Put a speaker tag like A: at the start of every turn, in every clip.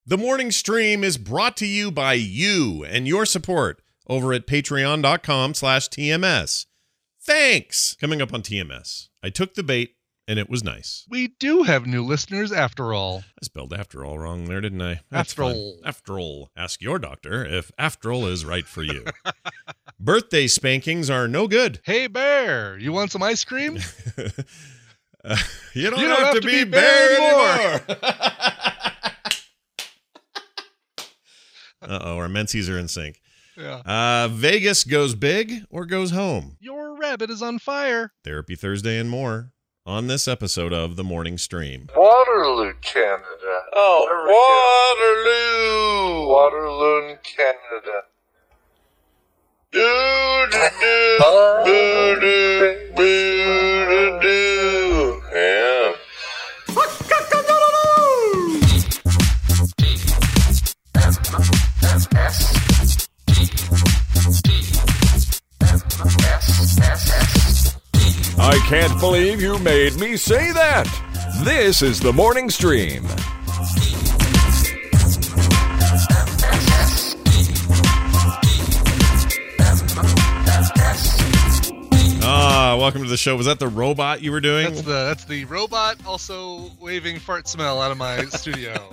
A: The morning stream is brought to you by you and your support over at patreon.com/TMS. Thanks! Coming up on TMS, I took the bait and it was nice.
B: We do have new listeners after all.
A: I spelled after all wrong there, didn't I?
B: After all.
A: After all. Ask your doctor if after all is right for you. Birthday spankings are no good.
B: Hey, Bear, you want some ice cream?
A: You don't have to be Bear anymore. Uh-oh, our menses are in sync.
B: Yeah.
A: Vegas goes big or goes home?
B: Your rabbit is on fire.
A: Therapy Thursday and more on this episode of The Morning Stream.
C: Waterloo, Canada.
D: Oh,
C: Waterloo in Canada. Do-do-do, yeah.
D: I can't believe you made me say that. This is the morning stream.
A: Welcome to the show. Was that the robot you were doing?
B: That's the robot also waving fart smell out of my studio.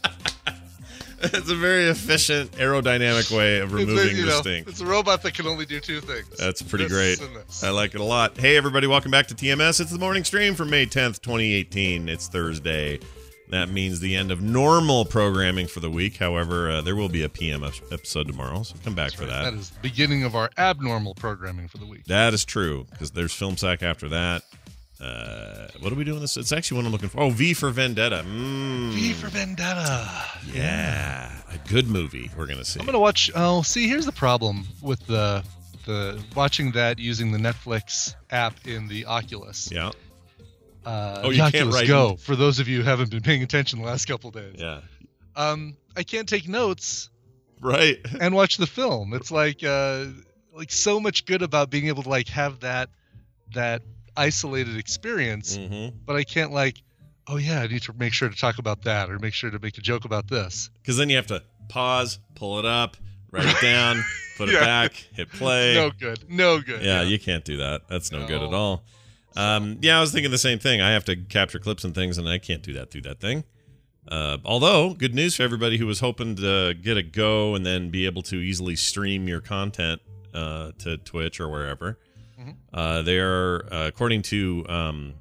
A: It's a very efficient aerodynamic way of removing the stink.
B: It's a robot that can only do two things.
A: That's pretty great. I like it a lot. Hey, everybody, welcome back to TMS. It's the morning stream for May 10th, 2018. It's Thursday. That means the end of normal programming for the week. However, there will be a PM episode tomorrow, so come back for that.
B: That is the beginning of our abnormal programming for the week.
A: That is true, because there's Film Sack after that. What are we doing this? It's actually what I'm looking for. Oh, V for Vendetta.
B: V for Vendetta.
A: Yeah. A good movie we're going to see.
B: I'm going to watch. Oh, see, here's the problem with the watching that using the Netflix app in the Oculus.
A: Yeah.
B: You
A: can't
B: Oculus
A: write.
B: Go, for those of you who haven't been paying attention the last couple days.
A: Yeah.
B: I can't take notes
A: Right.
B: and watch the film. It's like so much good about being able to like have that isolated experience, but I can't oh yeah, I need to make sure to talk about that or make sure to make a joke about this.
A: Because then you have to pause, pull it up, write it down, put it back, hit play.
B: No good.
A: Yeah, you can't do that. That's no good at all. I was thinking the same thing. I have to capture clips and things, and I can't do that through that thing. Although, good news for everybody who was hoping to get a Go and then be able to easily stream your content to Twitch or wherever. They are, according to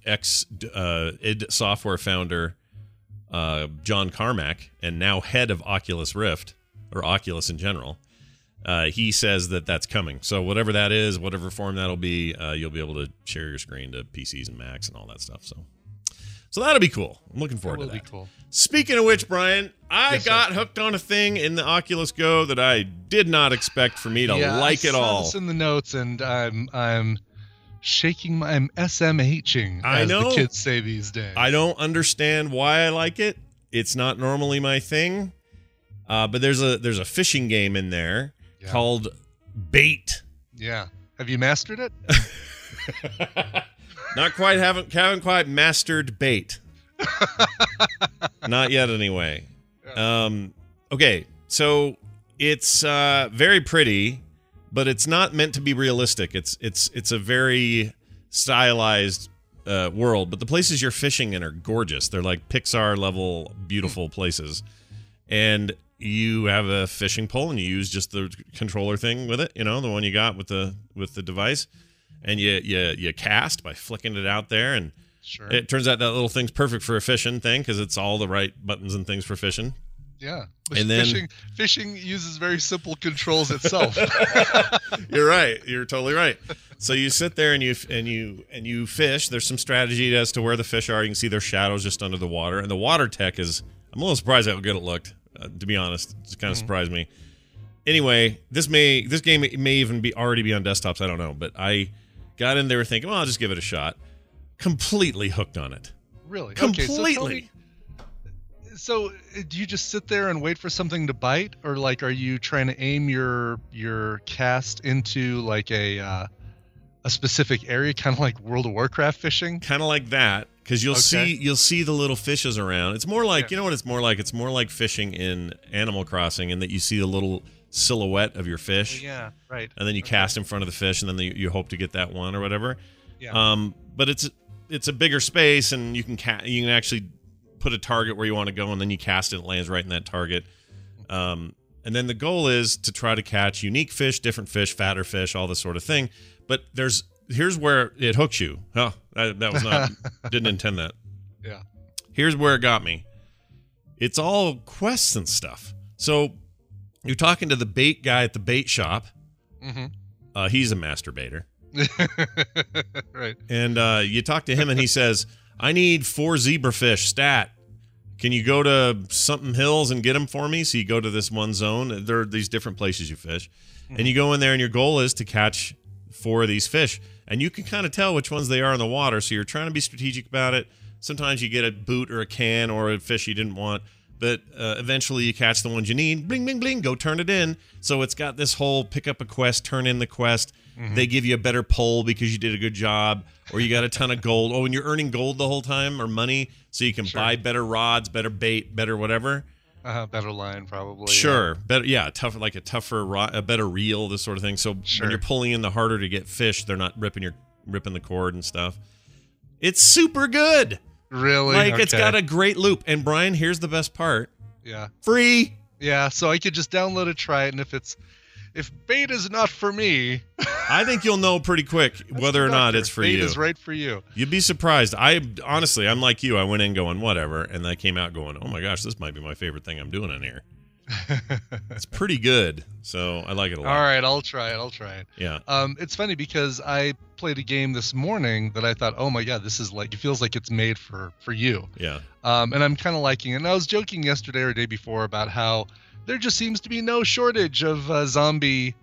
A: id Software founder John Carmack, and now head of Oculus Rift, or Oculus in general, he says that that's coming. So whatever that is, whatever form that'll be, you'll be able to share your screen to PCs and Macs and all that stuff. So that'll be cool. I'm looking forward to that.
B: That will be cool.
A: Speaking of which, Brian, I got hooked on a thing in the Oculus Go that I did not expect for me to like at all.
B: I saw this in the notes, and I'm shaking I'm SMHing, as the kids say these days.
A: I don't understand why I like it. It's not normally my thing. But there's a fishing game in there called Bait.
B: Yeah. Have you mastered it?
A: Not quite. Haven't quite mastered Bait. Not yet, anyway. Okay, so it's very pretty, but it's not meant to be realistic. It's a very stylized world, but the places you're fishing in are gorgeous. They're like Pixar level beautiful places, and you have a fishing pole and you use just the controller thing with it, the one you got with the device, and you cast by flicking it out there, and it turns out that little thing's perfect for a fishing thing because it's all the right buttons and things for fishing.
B: Yeah.
A: And then
B: fishing uses very simple controls itself.
A: You're right. You're totally right. So you sit there and you fish. There's some strategy as to where the fish are. You can see their shadows just under the water. And the water tech is, I'm a little surprised how good it looked, to be honest. It kind of surprised me. Anyway, this game may even already be on desktops. I don't know. But I got in there thinking, well, I'll just give it a shot. Completely hooked on it.
B: Really?
A: Completely.
B: Okay, so do you just sit there and wait for something to bite, or like are you trying to aim your cast into like a a specific area, kind of like World of Warcraft fishing.
A: Kind of like that, because you'll see the little fishes around. It's more like, you know what it's more like? It's more like fishing in Animal Crossing, in that you see the little silhouette of your fish.
B: Yeah, right.
A: And then you cast in front of the fish, and then you hope to get that one or whatever.
B: Yeah.
A: But it's a bigger space, and you can actually put a target where you want to go, and then you cast it, and it lands right in that target. And then the goal is to try to catch unique fish, different fish, fatter fish, all this sort of thing. But here's where it hooks you. Oh, that was not didn't intend that.
B: Yeah.
A: Here's where it got me. It's all quests and stuff. So you're talking to the bait guy at the bait shop. Mm-hmm. He's a masturbator.
B: Right.
A: And you talk to him, and he says, "I need 4 zebrafish stat. Can you go to something hills and get them for me?" So you go to this one zone. There are these different places you fish. Mm-hmm. And you go in there, and your goal is to catch 4 of these fish. And you can kind of tell which ones they are in the water, so you're trying to be strategic about it. Sometimes you get a boot or a can or a fish you didn't want, but eventually you catch the ones you need. Bling, bling, bling, go turn it in. So it's got this whole pick up a quest, turn in the quest. Mm-hmm. They give you a better pull because you did a good job, or you got a ton of gold. Oh, and you're earning gold the whole time, or money, so you can buy better rods, better bait, better whatever.
B: Better line, probably.
A: Sure, better, a tougher rod, a better reel, this sort of thing. So when you're pulling in the harder to get fish, they're not ripping the cord and stuff. It's super good.
B: Really?
A: Like, it's got a great loop. And Brian, here's the best part.
B: Yeah.
A: Free.
B: Yeah, so I could just download it, try it, and if bait is not for me,
A: I think you'll know pretty quick whether or not it's for you.
B: Bait is right for you.
A: You'd be surprised. I'm like you. I went in going whatever, and I came out going, oh my gosh, this might be my favorite thing I'm doing in here. It's pretty good, so I like it a lot.
B: All right, I'll try it.
A: Yeah.
B: It's funny because I played a game this morning that I thought, oh my god, this is like, it feels like it's made for you.
A: Yeah.
B: And I'm kind of liking it. And I was joking yesterday or day before about how there just seems to be no shortage of zombie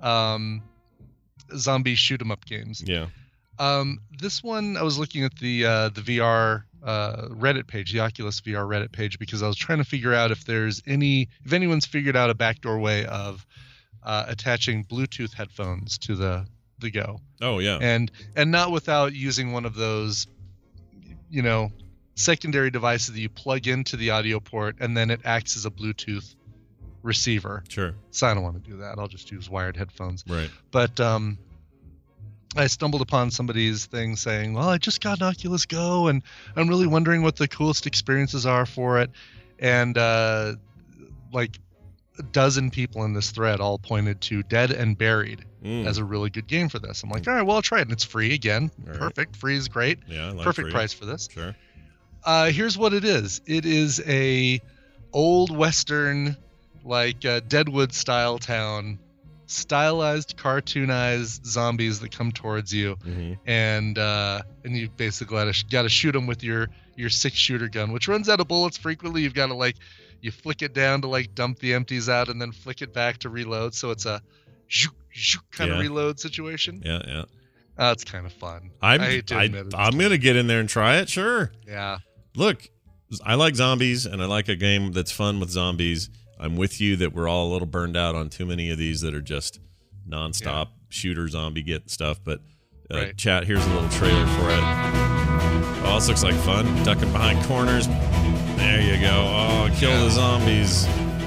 B: shoot 'em up games.
A: Yeah.
B: This one, I was looking at the VR Reddit page, the Oculus VR Reddit page, because I was trying to figure out if anyone's figured out a backdoor way of attaching Bluetooth headphones to the Go.
A: Oh yeah.
B: And not without using one of those, secondary devices that you plug into the audio port, and then it acts as a Bluetooth receiver.
A: Sure.
B: So I don't want to do that. I'll just use wired headphones.
A: Right.
B: But I stumbled upon somebody's thing saying, well, I just got an Oculus Go, and I'm really wondering what the coolest experiences are for it. And like a dozen people in this thread all pointed to Dead and Buried as a really good game for this. I'm like, all right, well, I'll try it. And it's free again. All perfect. Right. Free is great.
A: Yeah, I like
B: perfect
A: free.
B: Price for this.
A: Sure.
B: Here's what it is. It is a old Western, like Deadwood style town, stylized, cartoonized zombies that come towards you, and you basically got to shoot them with your 6-shooter gun, which runs out of bullets frequently. You've got to you flick it down to dump the empties out, and then flick it back to reload. So it's a kind of reload situation.
A: Yeah.
B: It's kind of fun.
A: I'm gonna get in there and try it. Sure.
B: Yeah.
A: Look, I like zombies, and I like a game that's fun with zombies. I'm with you that we're all a little burned out on too many of these that are just nonstop shooter zombie get stuff. But chat, here's a little trailer for it. Oh, this looks like fun. Ducking behind corners. There you go. Oh, kill the zombies.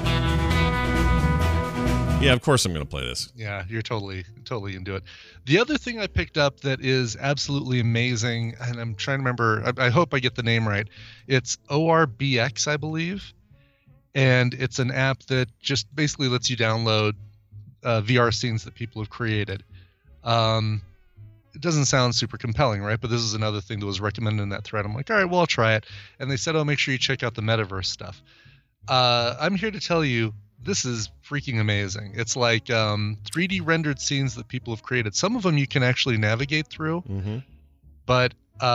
A: Yeah, of course I'm going to play this.
B: Yeah, you're totally into it. The other thing I picked up that is absolutely amazing, and I'm trying to remember, I hope I get the name right. It's ORBX, I believe. And it's an app that just basically lets you download VR scenes that people have created. It doesn't sound super compelling, right? But this is another thing that was recommended in that thread. I'm like, all right, well, I'll try it. And they said, oh, make sure you check out the metaverse stuff. I'm here to tell you, this is freaking amazing. It's like 3D rendered scenes that people have created. Some of them you can actually navigate through. Mm-hmm. But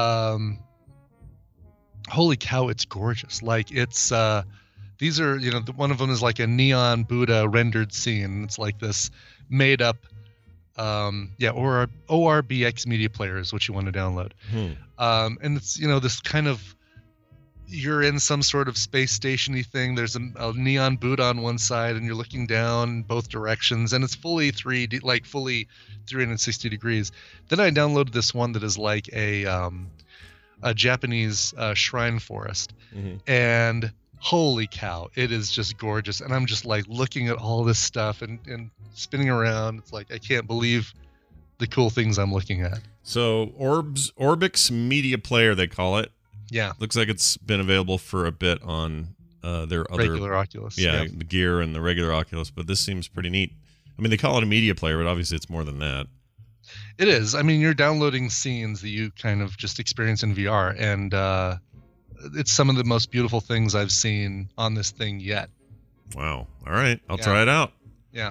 B: holy cow, it's gorgeous. Like, it's... these are, one of them is like a neon Buddha rendered scene. It's like this made up, or ORBX media player is what you want to download. And it's, this kind of you're in some sort of space station-y thing. There's a neon boot on one side, and you're looking down both directions, and it's fully 3D, like fully 360 degrees. Then I downloaded this one that is like a Japanese shrine forest, and holy cow, it is just gorgeous. And I'm just like looking at all this stuff and spinning around. It's like I can't believe the cool things I'm looking at.
A: So Orbix Media Player, they call it.
B: Yeah.
A: Looks like it's been available for a bit on their other
B: regular Oculus.
A: Yeah, the Gear and the regular Oculus, but this seems pretty neat. I mean, they call it a media player, but obviously it's more than that.
B: It is. I mean, you're downloading scenes that you kind of just experience in VR, and it's some of the most beautiful things I've seen on this thing yet.
A: Wow. All right. I'll try it out.
B: Yeah.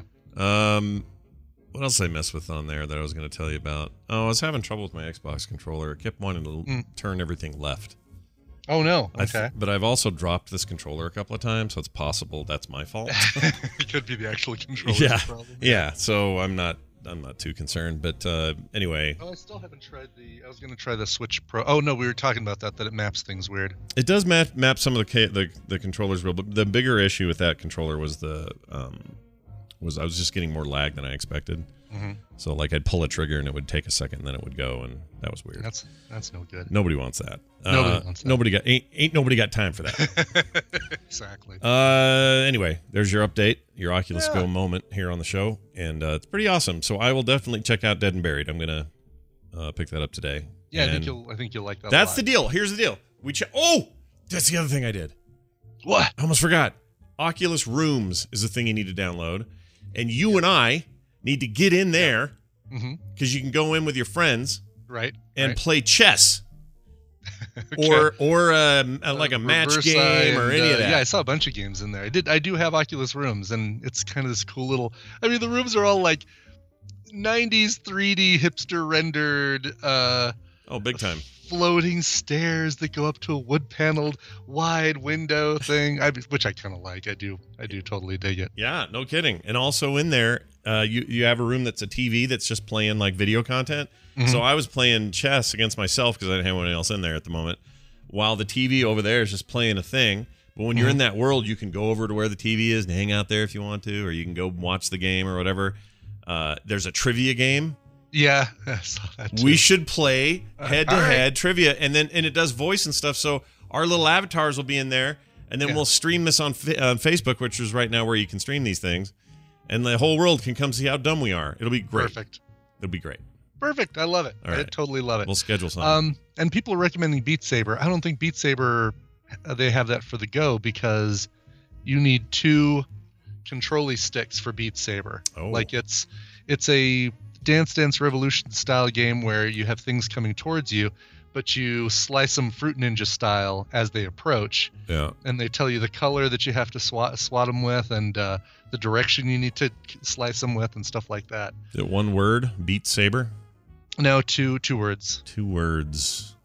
A: What else did I mess with on there that I was going to tell you about? Oh, I was having trouble with my Xbox controller. It kept wanting to turn everything left.
B: Oh, no. Okay.
A: But I've also dropped this controller a couple of times, so it's possible that's my fault.
B: It could be the actual controller problem.
A: Yeah. So I'm not too concerned. But anyway.
B: Oh, I still haven't tried I was going to try the Switch Pro. Oh, no, we were talking about that it maps things weird.
A: It does map some of the controllers real, but the bigger issue with that controller was I was just getting more lag than I expected. So like I'd pull a trigger and it would take a second and then it would go, and that was weird.
B: That's no good.
A: Nobody wants that.
B: Nobody wants that.
A: Ain't nobody got time for that.
B: Exactly.
A: Anyway, there's your update, your Oculus Go moment here on the show, and it's pretty awesome. So I will definitely check out Dead and Buried. I'm gonna pick that up today.
B: Yeah,
A: and
B: I think you'll like that.
A: That's the deal. Here's the deal. That's the other thing I did.
B: What?
A: I almost forgot. Oculus Rooms is the thing you need to download, and you and I need to get in there because you can go in with your friends, and play chess, or like a match game or any of that.
B: Yeah, I saw a bunch of games in there. I do have Oculus Rooms, and it's kind of this cool little. I mean, the rooms are all like 90s 3D hipster rendered.
A: Big time.
B: Floating stairs that go up to a wood-paneled wide window thing, which I kind of like. I do totally dig it.
A: Yeah, no kidding. And also in there, you have a room that's a TV that's just playing like video content. So I was playing chess against myself because I didn't have anyone else in there at the moment, while the TV over there is just playing a thing. But when you're in that world, you can go over to where the TV is and hang out there if you want to, or you can go watch the game or whatever. There's a trivia game.
B: Yeah, I saw that too.
A: We should play head-to-head trivia, and it does voice and stuff. So our little avatars will be in there, and then we'll stream this on Facebook, which is right now where you can stream these things, and the whole world can come see how dumb we are. It'll be great.
B: Perfect.
A: It'll be great.
B: Perfect. I love it.
A: All right.
B: I totally love it.
A: We'll schedule something.
B: And people are recommending Beat Saber. I don't think Beat Saber they have that for the Go because you need 2 control-y sticks for Beat Saber.
A: Oh.
B: Like it's a Dance Revolution style game where you have things coming towards you, but you slice them Fruit Ninja style as they approach.
A: Yeah.
B: And they tell you the color that you have to swat them with, and the direction you need to slice them with, and stuff like that.
A: Is it one word? Beat Saber?
B: No, two words.
A: 2 words.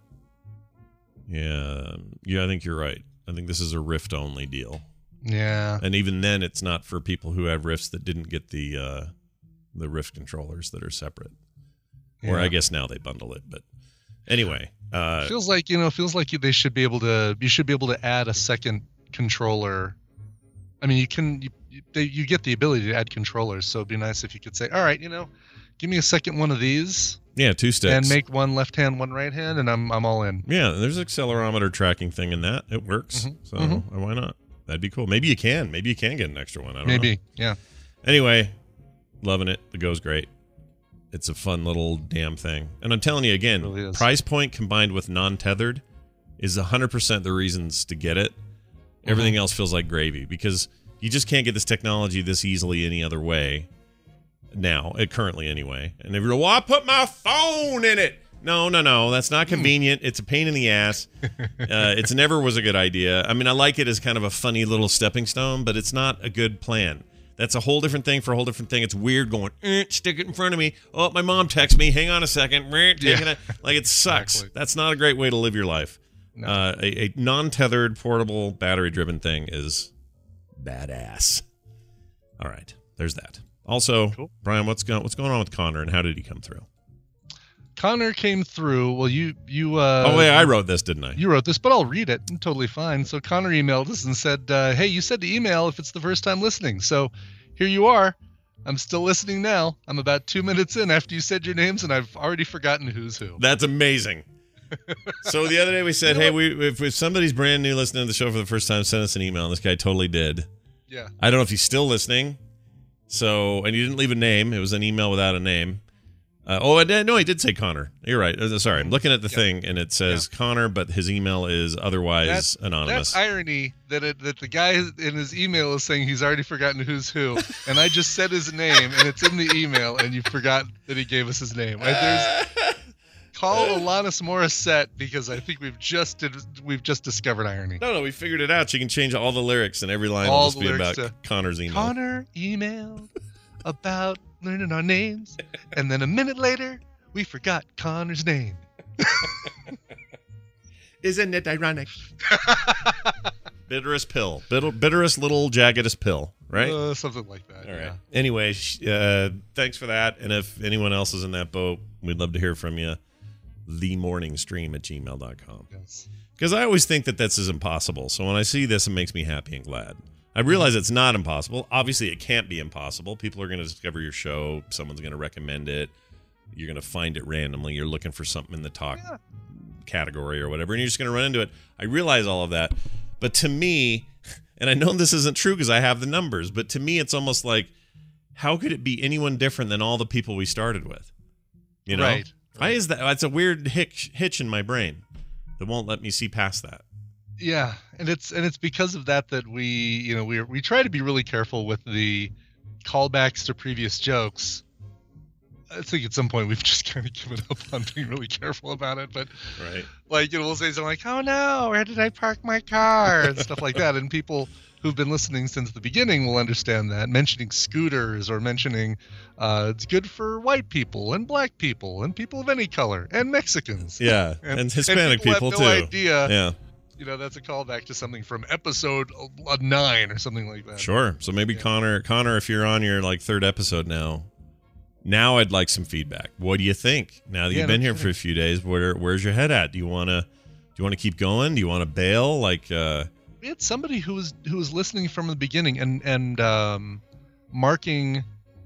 A: Yeah. I think you're right. I think this is a Rift only deal.
B: Yeah.
A: And even then, it's not for people who have Rifts that didn't get the Rift controllers that are separate. Or I guess now they bundle it, but anyway,
B: feels like they should be able to. You should be able to add a second controller. I mean, you get the ability to add controllers, so it'd be nice if you could say, all right, give me a second one of these.
A: Yeah, 2 sticks.
B: And make one left hand, one right hand, and I'm all in.
A: Yeah, there's an accelerometer tracking thing in that. It works. So why not? That'd be cool. Maybe you can get an extra one. I don't know.
B: Yeah.
A: Anyway, loving it. The Go's great. It's a fun little damn thing. And I'm telling you again,
B: really
A: price point combined with non-tethered is 100% the reasons to get it. Everything else feels like gravy because you just can't get this technology this easily any other way now, currently anyway. And if you're well, I put my phone in it. No, that's not convenient. It's a pain in the ass. It's never was a good idea. I mean, I like it as kind of a funny little stepping stone, but it's not a good plan. That's a whole different thing for a whole different thing. It's weird going, stick it in front of me. Oh, my mom texts me. Hang on a second. Like, it sucks.
B: Exactly.
A: That's not a great way to live your life. No. A non-tethered, portable, battery-driven thing is badass. All right. There's that. Also, cool. Brian, what's going on with Connor, and how did he come through?
B: Connor came through. Well, you.
A: Oh, yeah, I wrote this, didn't I?
B: You wrote this, but I'll read it. I'm totally fine. So Connor emailed us and said, hey, you said to email if it's the first time listening. So here you are. I'm still listening now. I'm about 2 minutes in after you said your names, and I've already forgotten who's who.
A: That's amazing. So the other day we said, hey, if somebody's brand new listening to the show for the first time, send us an email. And this guy totally did.
B: Yeah.
A: I don't know if he's still listening. So, and he didn't leave a name. It was an email without a name. No, he did say Connor. You're right. Sorry, I'm looking at the thing, and it says Connor, but his email is otherwise anonymous.
B: That's irony that the guy in his email is saying he's already forgotten who's who, and I just said his name, and it's in the email, and you forgot that he gave us his name. Call Alanis Morissette, because I think we've just discovered irony.
A: No, we figured it out. You can change all the lyrics, and every line will just be about Connor's email.
B: Connor emailed about learning our names, and then a minute later, we forgot Connor's name.
A: Isn't it ironic? Bitterest pill. Bitterest little jaggedest pill, right?
B: Something like that.
A: All right. Anyway, thanks for that. And if anyone else is in that boat, we'd love to hear from you. themorningstream@gmail.com.
B: Yes.
A: Because I always think that this is impossible. So when I see this, it makes me happy and glad. I realize it's not impossible. Obviously, it can't be impossible. People are going to discover your show. Someone's going to recommend it. You're going to find it randomly. You're looking for something in the talk category or whatever, and you're just going to run into it. I realize all of that. But to me, and I know this isn't true because I have the numbers, but to me, it's almost like, how could it be anyone different than all the people we started with? You know?
B: Right.
A: Why is that? It's a weird hitch in my brain that won't let me see past that.
B: Yeah, and it's because of that we try to be really careful with the callbacks to previous jokes. I think at some point we've just kind of given up on being really careful about it, but
A: right,
B: we'll say something like, "Oh no, where did I park my car?" and stuff like that, and people who've been listening since the beginning will understand that. Mentioning scooters or mentioning it's good for white people and black people and people of any color and Mexicans.
A: Yeah, and Hispanic people
B: have no
A: too.
B: Idea.
A: Yeah.
B: That's a callback to something from episode 9 or something like that.
A: Sure. So maybe Connor, if you're on your third episode now I'd like some feedback. What do you think? Now that you've been here for a few days, where's your head at? Do you want to keep going? Do you want to bail? We
B: had somebody who was listening from the beginning and marking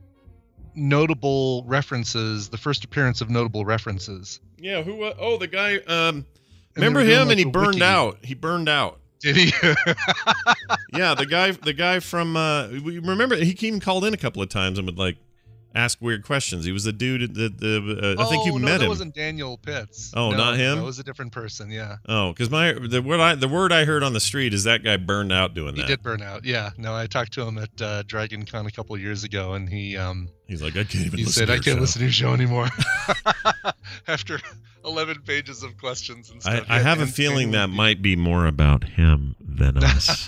B: notable references, the first appearance of notable references.
A: Yeah. Who? The guy. Remember him? And he burned out. He burned out.
B: Did he?
A: Yeah, the guy from. Remember, he even called in a couple of times and would ask weird questions. He was the dude. I think you met him.
B: That wasn't Daniel Pitts.
A: Oh,
B: no,
A: not him.
B: That was a different person. Yeah.
A: Oh, because the word I heard on the street is that guy burned out doing that.
B: He did burn out. Yeah. No, I talked to him at Dragon Con a couple of years ago, and he's
A: like, I can't even.
B: He said, I can't listen to your show anymore. After 11 pages of questions and stuff.
A: I have a feeling that might be more about him than us.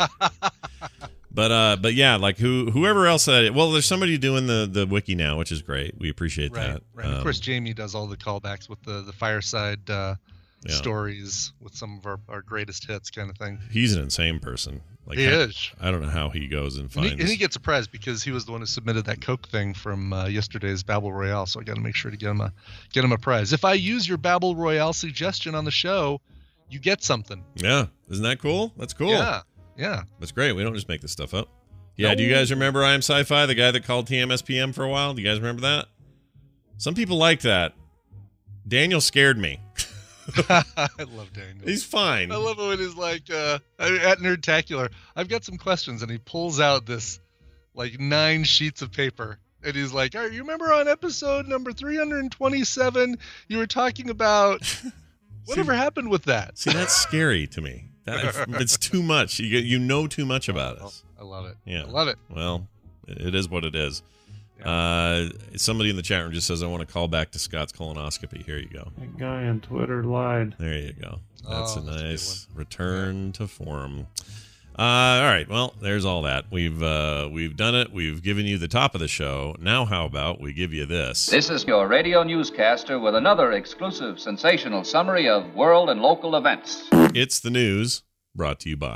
A: But yeah, whoever else said it. Well, there's somebody doing the wiki now, which is great. We appreciate that.
B: Right. Of course, Jamie does all the callbacks with the fireside stories with some of our greatest hits kind of thing.
A: He's an insane person.
B: He is.
A: I don't know how he goes and finds.
B: And he gets a prize because he was the one who submitted that Coke thing from yesterday's Babble Royale. So I got to make sure to get him a prize. If I use your Babble Royale suggestion on the show, you get something.
A: Yeah, isn't that cool? That's cool.
B: Yeah,
A: that's great. We don't just make this stuff up. Yeah, do you guys remember I Am Sci-Fi, the guy that called TMSPM for a while? Do you guys remember that? Some people like that. Daniel scared me.
B: I love Daniel.
A: He's fine.
B: I love it when he's at Nerdtacular, I've got some questions, and he pulls out this 9 sheets of paper, and he's like, you remember on episode number 327, you were talking about whatever happened with that?
A: See, that's scary to me. It's too much. You know too much about us.
B: I love it.
A: Yeah.
B: I love it.
A: Well, it is what it is.
B: Yeah.
A: Somebody in the chat room just says, I want to call back to Scott's colonoscopy. Here you go.
E: That guy on Twitter lied.
A: There you go. That's a nice return to form. All right. Well, there's all that. We've done it. We've given you the top of the show. Now how about we give you this?
F: This is your radio newscaster with another exclusive sensational summary of world and local events.
A: It's the news, brought to you by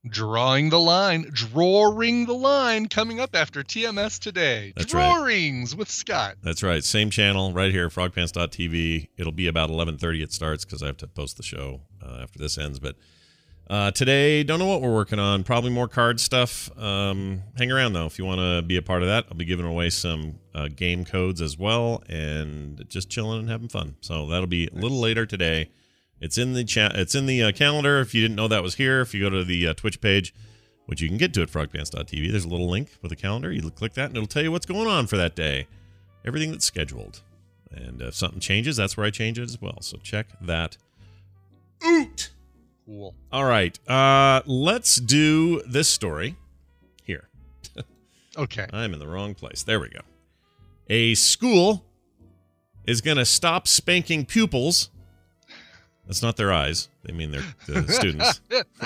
B: Drawing the line, coming up after TMS today.
A: That's right.
B: Drawings with Scott.
A: That's right. Same channel right here, frogpants.tv. It'll be about 11:30 it starts because I have to post the show after this ends. But today, don't know what we're working on. Probably more card stuff. Hang around, though, if you want to be a part of that. I'll be giving away some game codes as well and just chilling and having fun. So that'll be a little later today. It's in the It's in the calendar. If you didn't know that was here, if you go to the Twitch page, which you can get to at frogpants.tv, there's a little link with a calendar. You click that, and it'll tell you what's going on for that day, everything that's scheduled. And if something changes, that's where I change it as well. So check that out.
B: Cool.
A: All right, let's do this story here.
B: Okay.
A: I'm in the wrong place. There we go. A school is going to stop spanking pupils. That's not their eyes. They mean the students.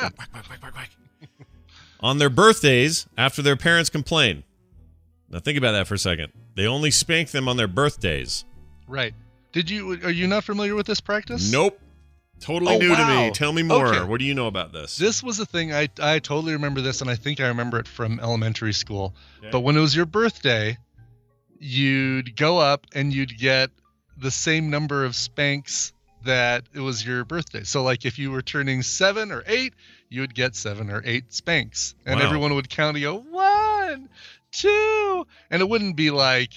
A: On their birthdays after their parents complain. Now think about that for a second. They only spank them on their birthdays.
B: Right. Are you not familiar with this practice?
A: Nope. Totally new to me. Tell me more.
B: Okay.
A: What do you know about this?
B: This was a thing. I totally remember this, and I think I remember it from elementary school.
A: Okay.
B: But when it was your birthday, you'd go up and you'd get the same number of spanks that it was your birthday. So like if you were turning 7 or 8, you would get 7 or 8 spanks. And
A: Wow.
B: everyone would count and go 1, 2. And it wouldn't be like,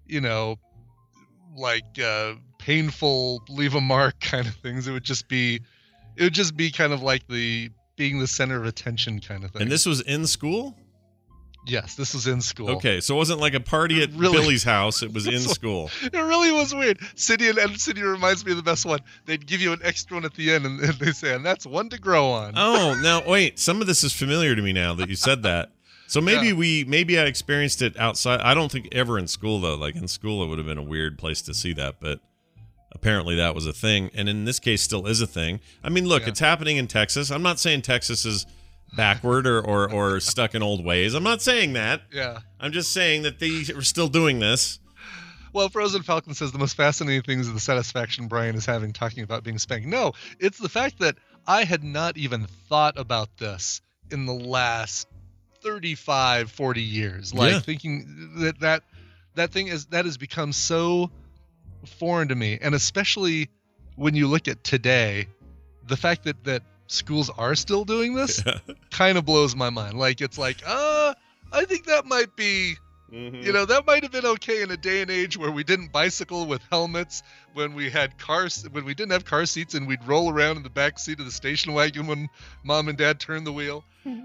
B: painful leave a mark kind of things. It would just be kind of like being the center of attention kind of thing.
A: And this was in school?
B: Yes, this was in school.
A: Okay, so it wasn't like a party at
B: Really?
A: Billy's house. It was in school.
B: It really was weird. City reminds me of the best one. They'd give you an extra one at the end, and they say, and that's one to grow on.
A: Oh, now wait. Some of this is familiar to me now that you said that. So maybe I experienced it outside. I don't think ever in school though. Like in school, it would have been a weird place to see that, but apparently that was a thing, and in this case, still is a thing. I mean, look, It's happening in Texas. I'm not saying Texas is backward or stuck in old ways. I'm not saying that.
B: Yeah.
A: I'm just saying that they are still doing this.
B: Well, Frozen Falcon says the most fascinating things is the satisfaction Brian is having talking about being spanked. No, it's the fact that I had not even thought about this in the last 35, 40 years. Thinking that thing has become so foreign to me. And especially when you look at today, the fact that schools are still doing this kind of blows my mind. Like, it's like, I think that might be, that might have been okay in a day and age where we didn't bicycle with helmets, when we didn't have car seats and we'd roll around in the back seat of the station wagon when mom and dad turned the wheel.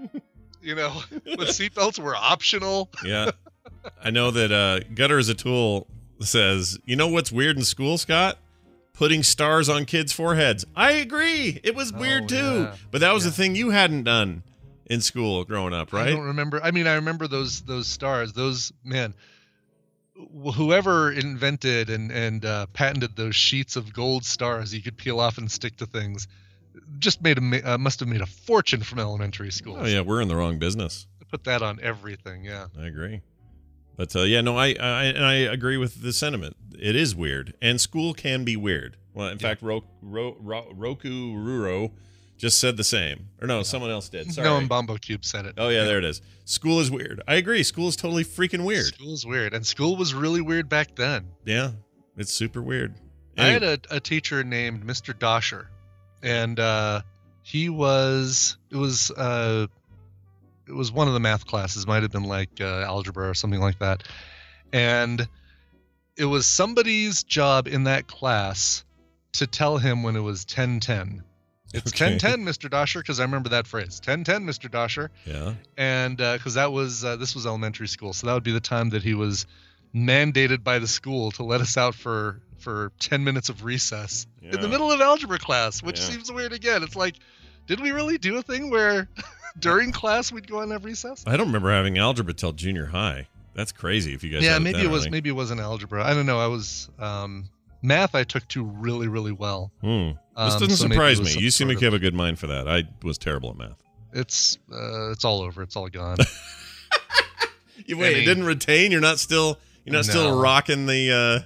B: When seatbelts were optional.
A: Yeah. I know that Gutter as a Tool says, you know what's weird in school, Scott? Putting stars on kids' foreheads. I agree. It was weird too.
B: Yeah.
A: But that was the thing you hadn't done in school growing up, right?
B: I don't remember. I mean, I remember those stars. Those, man, whoever invented and patented those sheets of gold stars you could peel off and stick to things just must have made a fortune from elementary schools.
A: Oh yeah, we're in the wrong business.
B: Put that on everything. Yeah.
A: I agree. But I agree with the sentiment. It is weird, and school can be weird. Well, in fact, Roku Ruro just said the same. Or no, someone else did. Sorry.
B: No, and Bombo Cube said it.
A: Oh yeah, there it is. School is weird. I agree. School is totally freaking weird.
B: School is weird, and school was really weird back then.
A: Yeah, it's super weird.
B: I had a teacher named Mr. Dosher, and it was one of the math classes. Might have been like algebra or something like that, and it was somebody's job in that class to tell him when it was 10:10. It's 10:10, Mr. Dosher, because I remember that phrase. 10:10, Mr. Dosher. Yeah. And because this was elementary school, so that would be the time that he was mandated by the school to let us out for 10 minutes of recess in the middle of algebra class, which seems weird again. It's like, did we really do a thing where during class we'd go and have recess?
A: I don't remember having algebra till junior high. That's crazy if you guys.
B: Yeah, maybe it wasn't algebra. I don't know. I was math. I took to really, really well.
A: This doesn't surprise me. You seem like you have a good mind for that. I was terrible at math.
B: It's all over. It's all gone.
A: Wait, it didn't retain. You're not still rocking the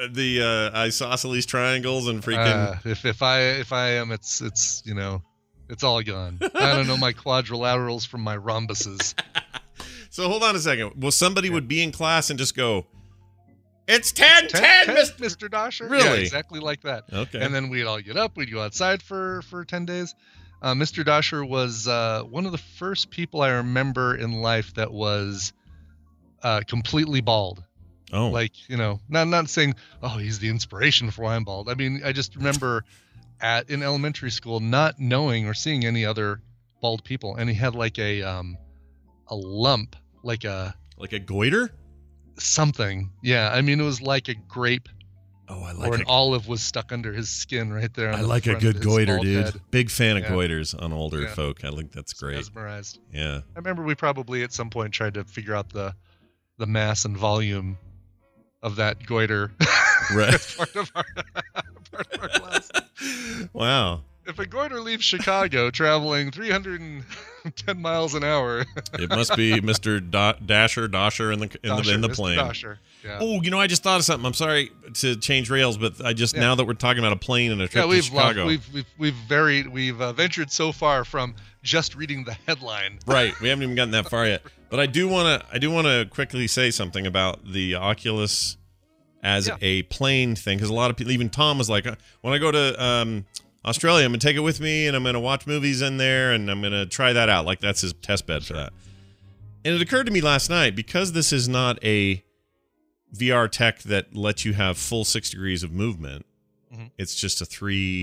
A: isosceles triangles and freaking.
B: If I am, it's It's all gone. I don't know my quadrilaterals from my rhombuses.
A: So hold on a second. Well, somebody would be in class and just go, "It's 10,
B: Mr. Dosher."
A: Really?
B: Yeah, exactly like that.
A: Okay.
B: And then we'd all get up. We'd go outside for 10 days. Mr. Dosher was one of the first people I remember in life that was completely bald.
A: Oh.
B: Like, not saying, oh, he's the inspiration for why I'm bald. I mean, I just remember in elementary school not knowing or seeing any other bald people. And he had like a lump, like a
A: goiter?
B: Something. Yeah. I mean, it was like a grape.
A: Oh, I like
B: or an olive was stuck under his skin right there.
A: I like a good goiter, dude.
B: Head.
A: Big fan of goiters on older folk. I think that's great.
B: Mesmerized.
A: Yeah.
B: I remember we probably at some point tried to figure out the mass and volume of that goiter.
A: Right.
B: As part of our class.
A: Wow.
B: If a goiter leaves Chicago traveling 310 miles an hour,
A: it must be Mr. Dosher in the plane.
B: Dosher. Yeah.
A: Oh, I just thought of something. I'm sorry to change rails, but I just now that we're talking about a plane and a trip to Chicago,
B: we've ventured so far from just reading the headline.
A: Right, we haven't even gotten that far yet. But I do want to quickly say something about the Oculus as a plane thing, because a lot of people, even Tom was like, when I go to Australia, I'm gonna take it with me, and I'm gonna watch movies in there, and I'm gonna try that out. Like that's his test bed for that. And it occurred to me last night, because this is not a VR tech that lets you have full 6 degrees of movement. Mm-hmm. It's just a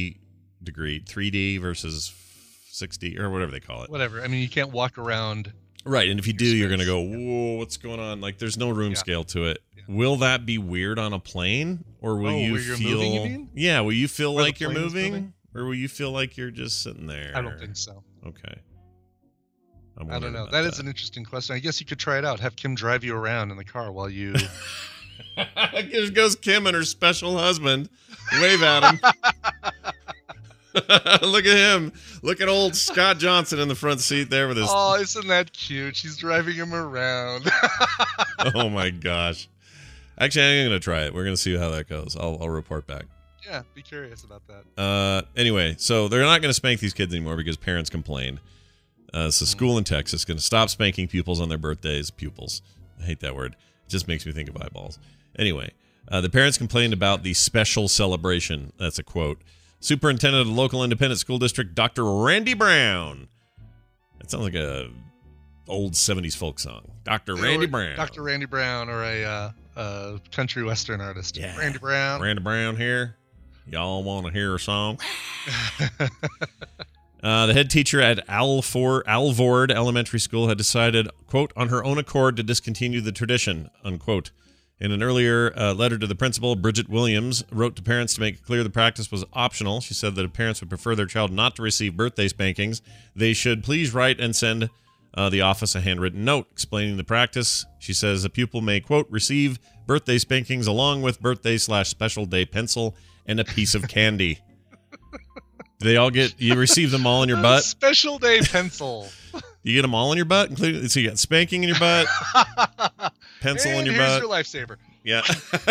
A: 3D versus 6D or whatever they call it.
B: Whatever. I mean, you can't walk around.
A: Right, and if you do, you're going to go, whoa, what's going on? Like, there's no room scale to it. Yeah. Will that be weird on a plane? Or will you feel...
B: moving, you mean?
A: Yeah, will you feel like you're moving? Or will you feel like you're just sitting there?
B: I don't think so.
A: Okay.
B: I don't know. That is an interesting question. I guess you could try it out. Have Kim drive you around in the car while you...
A: Here goes Kim and her special husband. Wave at him. Look at him. Look at old Scott Johnson in the front seat there with his...
B: Oh, isn't that cute? She's driving him around.
A: Oh, my gosh. Actually, I'm going to try it. We're going to see how that goes. I'll report back.
B: Yeah, be curious about that.
A: Anyway, so they're not going to spank these kids anymore because parents complained. So school in Texas is going to stop spanking pupils on their birthdays. Pupils. I hate that word. It just makes me think of eyeballs. Anyway, the parents complained about the special celebration. That's a quote. Superintendent of the local independent school district, Dr. Randy Brown. That sounds like a old 70s folk song. Dr. Randy Brown.
B: Dr. Randy Brown, or a country western artist.
A: Yeah.
B: Randy Brown.
A: Randy Brown here. Y'all want to hear a song? The head teacher at Alvord Elementary School had decided, quote, on her own accord to discontinue the tradition, unquote. In an earlier letter to the principal, Bridget Williams wrote to parents to make it clear the practice was optional. She said that if parents would prefer their child not to receive birthday spankings, they should please write and send the office a handwritten note explaining the practice. She says a pupil may, quote, receive birthday spankings along with birthday/special day pencil and a piece of candy. Do they all you receive them all in your butt?
B: Special day pencil.
A: You get them all in your butt, including, so you got spanking in your butt, pencil in your butt.
B: Here's your lifesaver.
A: Yeah.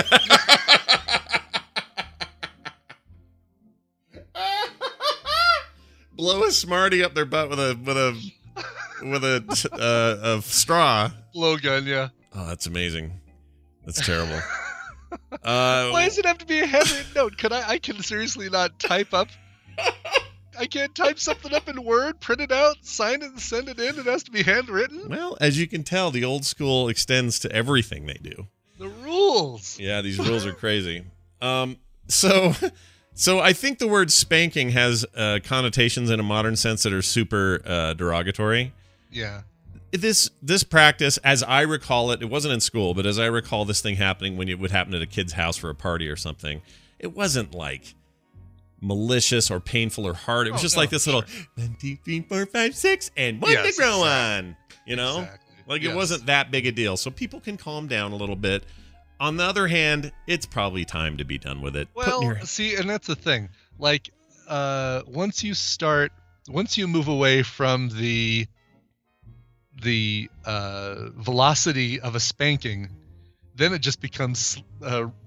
A: Blow a Smartie up their butt with a straw.
B: Blowgun, yeah.
A: Oh, that's amazing. That's terrible.
B: Why does it have to be a handwritten note? I can seriously not type up. I can't type something up in Word, print it out, sign it, and send it in. It has to be handwritten.
A: Well, as you can tell, the old school extends to everything they do.
B: The rules.
A: Yeah, these rules are crazy. So I think the word spanking has connotations in a modern sense that are super derogatory.
B: Yeah.
A: This practice, as I recall it wasn't in school, but as I recall this thing happening when it would happen at a kid's house for a party or something, it wasn't like malicious or painful or hard. It was just like this little 1, 2, 3, 4, 5, 6 and one to grow on. You know?
B: Exactly.
A: Like it wasn't that big a deal. So people can calm down a little bit. On the other hand, it's probably time to be done with it.
B: Well, see, and that's the thing. Like, once you move away from the velocity of a spanking, then it just becomes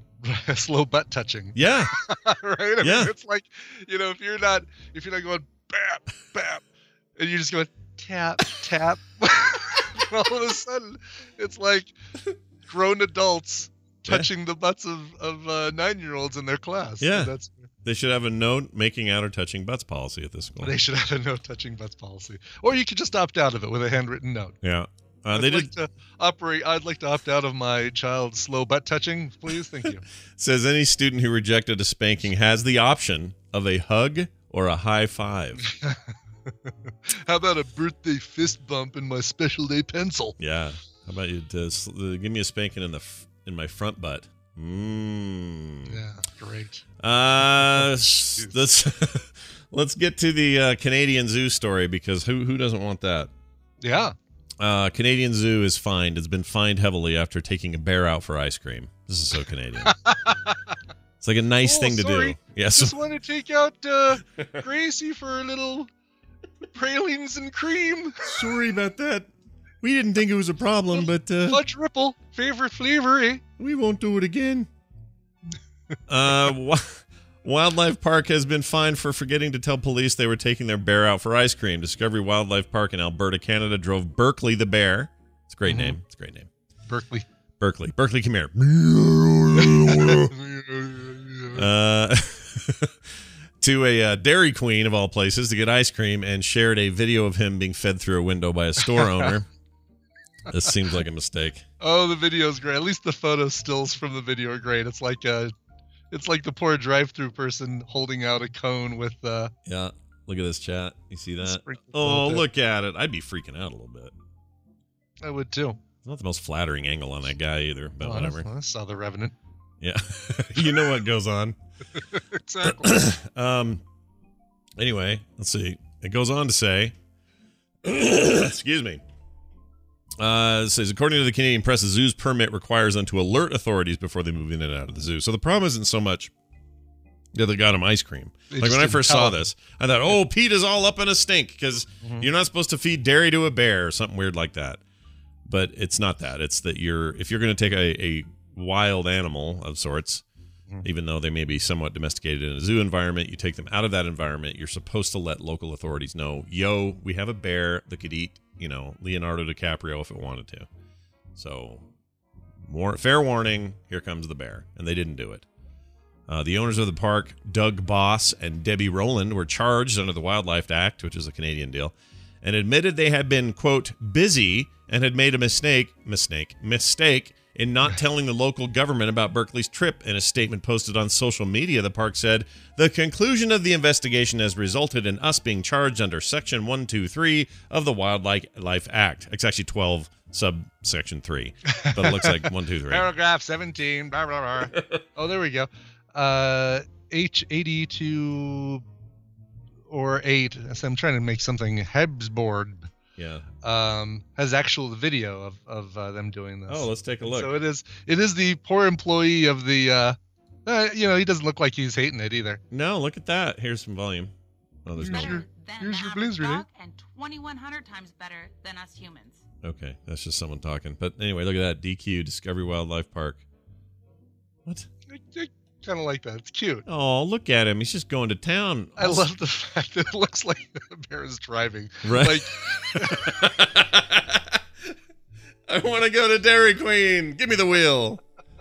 B: slow butt touching.
A: Yeah.
B: Right? I mean, it's like, if you're not going bap, bap. And you're just going, tap, tap. All of a sudden, it's like grown adults touching the butts of 9-year-olds in their class.
A: Yeah.
B: So
A: They should have a no making out or touching butts policy at this school.
B: they should have a no touching butts policy. Or you could just opt out of it with a handwritten note.
A: Yeah.
B: I'd like to opt out of my child's slow butt touching, please. Thank you.
A: Says any student who rejected a spanking has the option of a hug or a high five.
B: How about a birthday fist bump in my special day pencil?
A: Yeah. How about you give me a spanking in my front butt?
B: Yeah, great.
A: Let's get to the Canadian Zoo story, because who doesn't want that?
B: Yeah.
A: Canadian Zoo is fined. It's been fined heavily after taking a bear out for ice cream. This is so Canadian. It's like a nice thing to do. Yeah,
B: just want to take out Gracie for a little pralines and cream.
A: Sorry about that. We didn't think it was a problem, but
B: Fudge Ripple, favorite flavor, eh?
A: We won't do it again. Wildlife Park has been fined for forgetting to tell police they were taking their bear out for ice cream. Discovery Wildlife Park in Alberta, Canada, drove Berkeley the bear. It's a great name. It's a great name.
B: Berkeley,
A: come here. To a Dairy Queen, of all places, to get ice cream, and shared a video of him being fed through a window by a store owner. This seems like a mistake.
B: Oh, the video's great. At least the photo stills from the video are great. It's like the poor drive-through person holding out a cone with
A: Yeah, look at this chat. You see that?
B: Sprinkles
A: Oh,
B: on it.
A: look at it. I'd be freaking out a little bit.
B: I would too.
A: It's not the most flattering angle on that guy either, but whatever.
B: I saw The Revenant.
A: Yeah. You know what goes on.
B: Exactly.
A: Anyway, let's see. It goes on to say, excuse me. It says, according to the Canadian Press, the zoo's permit requires them to alert authorities before they move in and out of the zoo. So the problem isn't so much that they got him ice cream. Like when I first saw this, I thought, oh, PETA's all up in a stink because you're not supposed to feed dairy to a bear or something weird like that. But it's not that. It's that if you're going to take a wild animal of sorts, even though they may be somewhat domesticated in a zoo environment, you take them out of that environment, you're supposed to let local authorities know, yo, we have a bear that could eat, Leonardo DiCaprio if it wanted to. So, fair warning, here comes the bear. And they didn't do it. The owners of the park, Doug Boss and Debbie Rowland, were charged under the Wildlife Act, which is a Canadian deal, and admitted they had been, quote, busy and had made a mistake in not telling the local government about Berkeley's trip. In a statement posted on social media, the park said, the conclusion of the investigation has resulted in us being charged under Section 123 of the Wildlife Act. It's actually 12 subsection 3, but it looks like 123.
B: Paragraph 17, blah, blah, blah. Oh, there we go. H82 or 8, so I'm trying to make something, Hebsboard.
A: Yeah.
B: Has actual video of them doing this.
A: Oh, let's take a look.
B: So it is the poor employee of the he doesn't look like he's hating it either.
A: No, look at that. Here's some volume. Oh, there's no.
B: Here's your blizzard, eh?
G: And 2,100 times better than us humans.
A: Okay, that's just someone talking. But anyway, look at that. DQ, Discovery Wildlife Park. What?
B: I kind of like that. It's cute.
A: Oh, look at him. He's just going to town.
B: I love the fact that it looks like the bear is driving.
A: Right.
B: Like,
A: I want to go to Dairy Queen. Give me the wheel.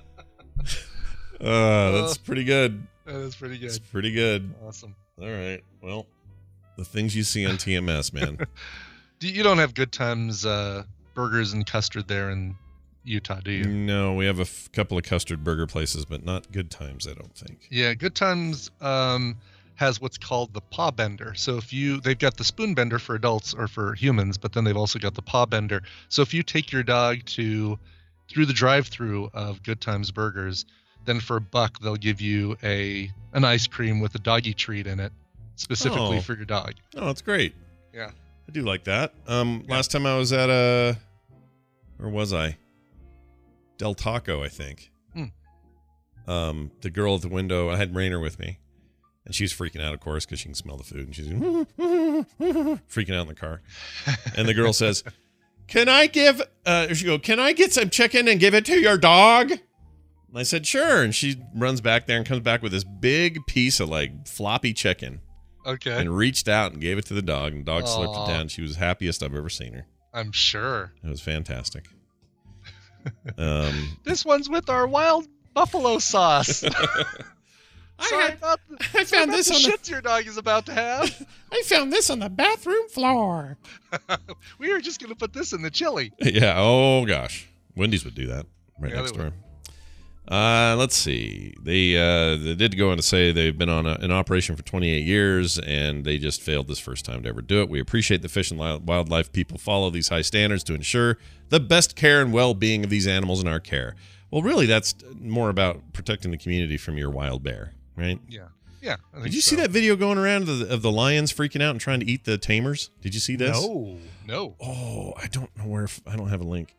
A: That's pretty good.
B: That is pretty good.
A: It's pretty good.
B: Awesome.
A: All right. Well, the things you see on TMS, man.
B: You don't have Good Times burgers and custard there in Utah, do you?
A: No, we have a couple of custard burger places, but not Good Times, I don't think.
B: Yeah, Good Times has what's called the paw bender. So they've got the spoon bender for adults or for humans, but then they've also got the paw bender. So if you take your dog through the drive-through of Good Times Burgers, then for $1 they'll give you an ice cream with a doggy treat in it, specifically for your dog.
A: Oh, that's great.
B: Yeah,
A: I do like that. Last time I was at where was I? Del Taco, I think. The girl at the window, I had Rainer with me, and she was freaking out, of course, because she can smell the food, and she's freaking out in the car. And the girl says, can I get some chicken and give it to your dog? And I said, sure. And she runs back there and comes back with this big piece of like floppy chicken.
B: Okay.
A: and reached out and gave it to the dog, and the dog slurped
B: Aw.
A: it down. She was the happiest I've ever seen her.
B: I'm sure.
A: It was fantastic.
B: This one's with our wild buffalo sauce.
A: I found this
B: the
A: on the
B: shits your dog is about to have.
A: I found this on the bathroom floor.
B: We were just going to put this in the chili.
A: Yeah. Oh gosh, Wendy's would do that right
B: Yeah,
A: next
B: they
A: door. Let's see. They did go on to say they've been on an operation for 28 years, and they just failed this first time to ever do it. We appreciate the fish and wildlife people follow these high standards to ensure the best care and well-being of these animals in our care. Well, really, that's more about protecting the community from your wild bear, right?
B: Yeah. Yeah. I think
A: Did you
B: so.
A: see that video going around of the lions freaking out and trying to eat the tamers? Did you see this?
B: No.
A: Oh, I don't know where. I don't have a link.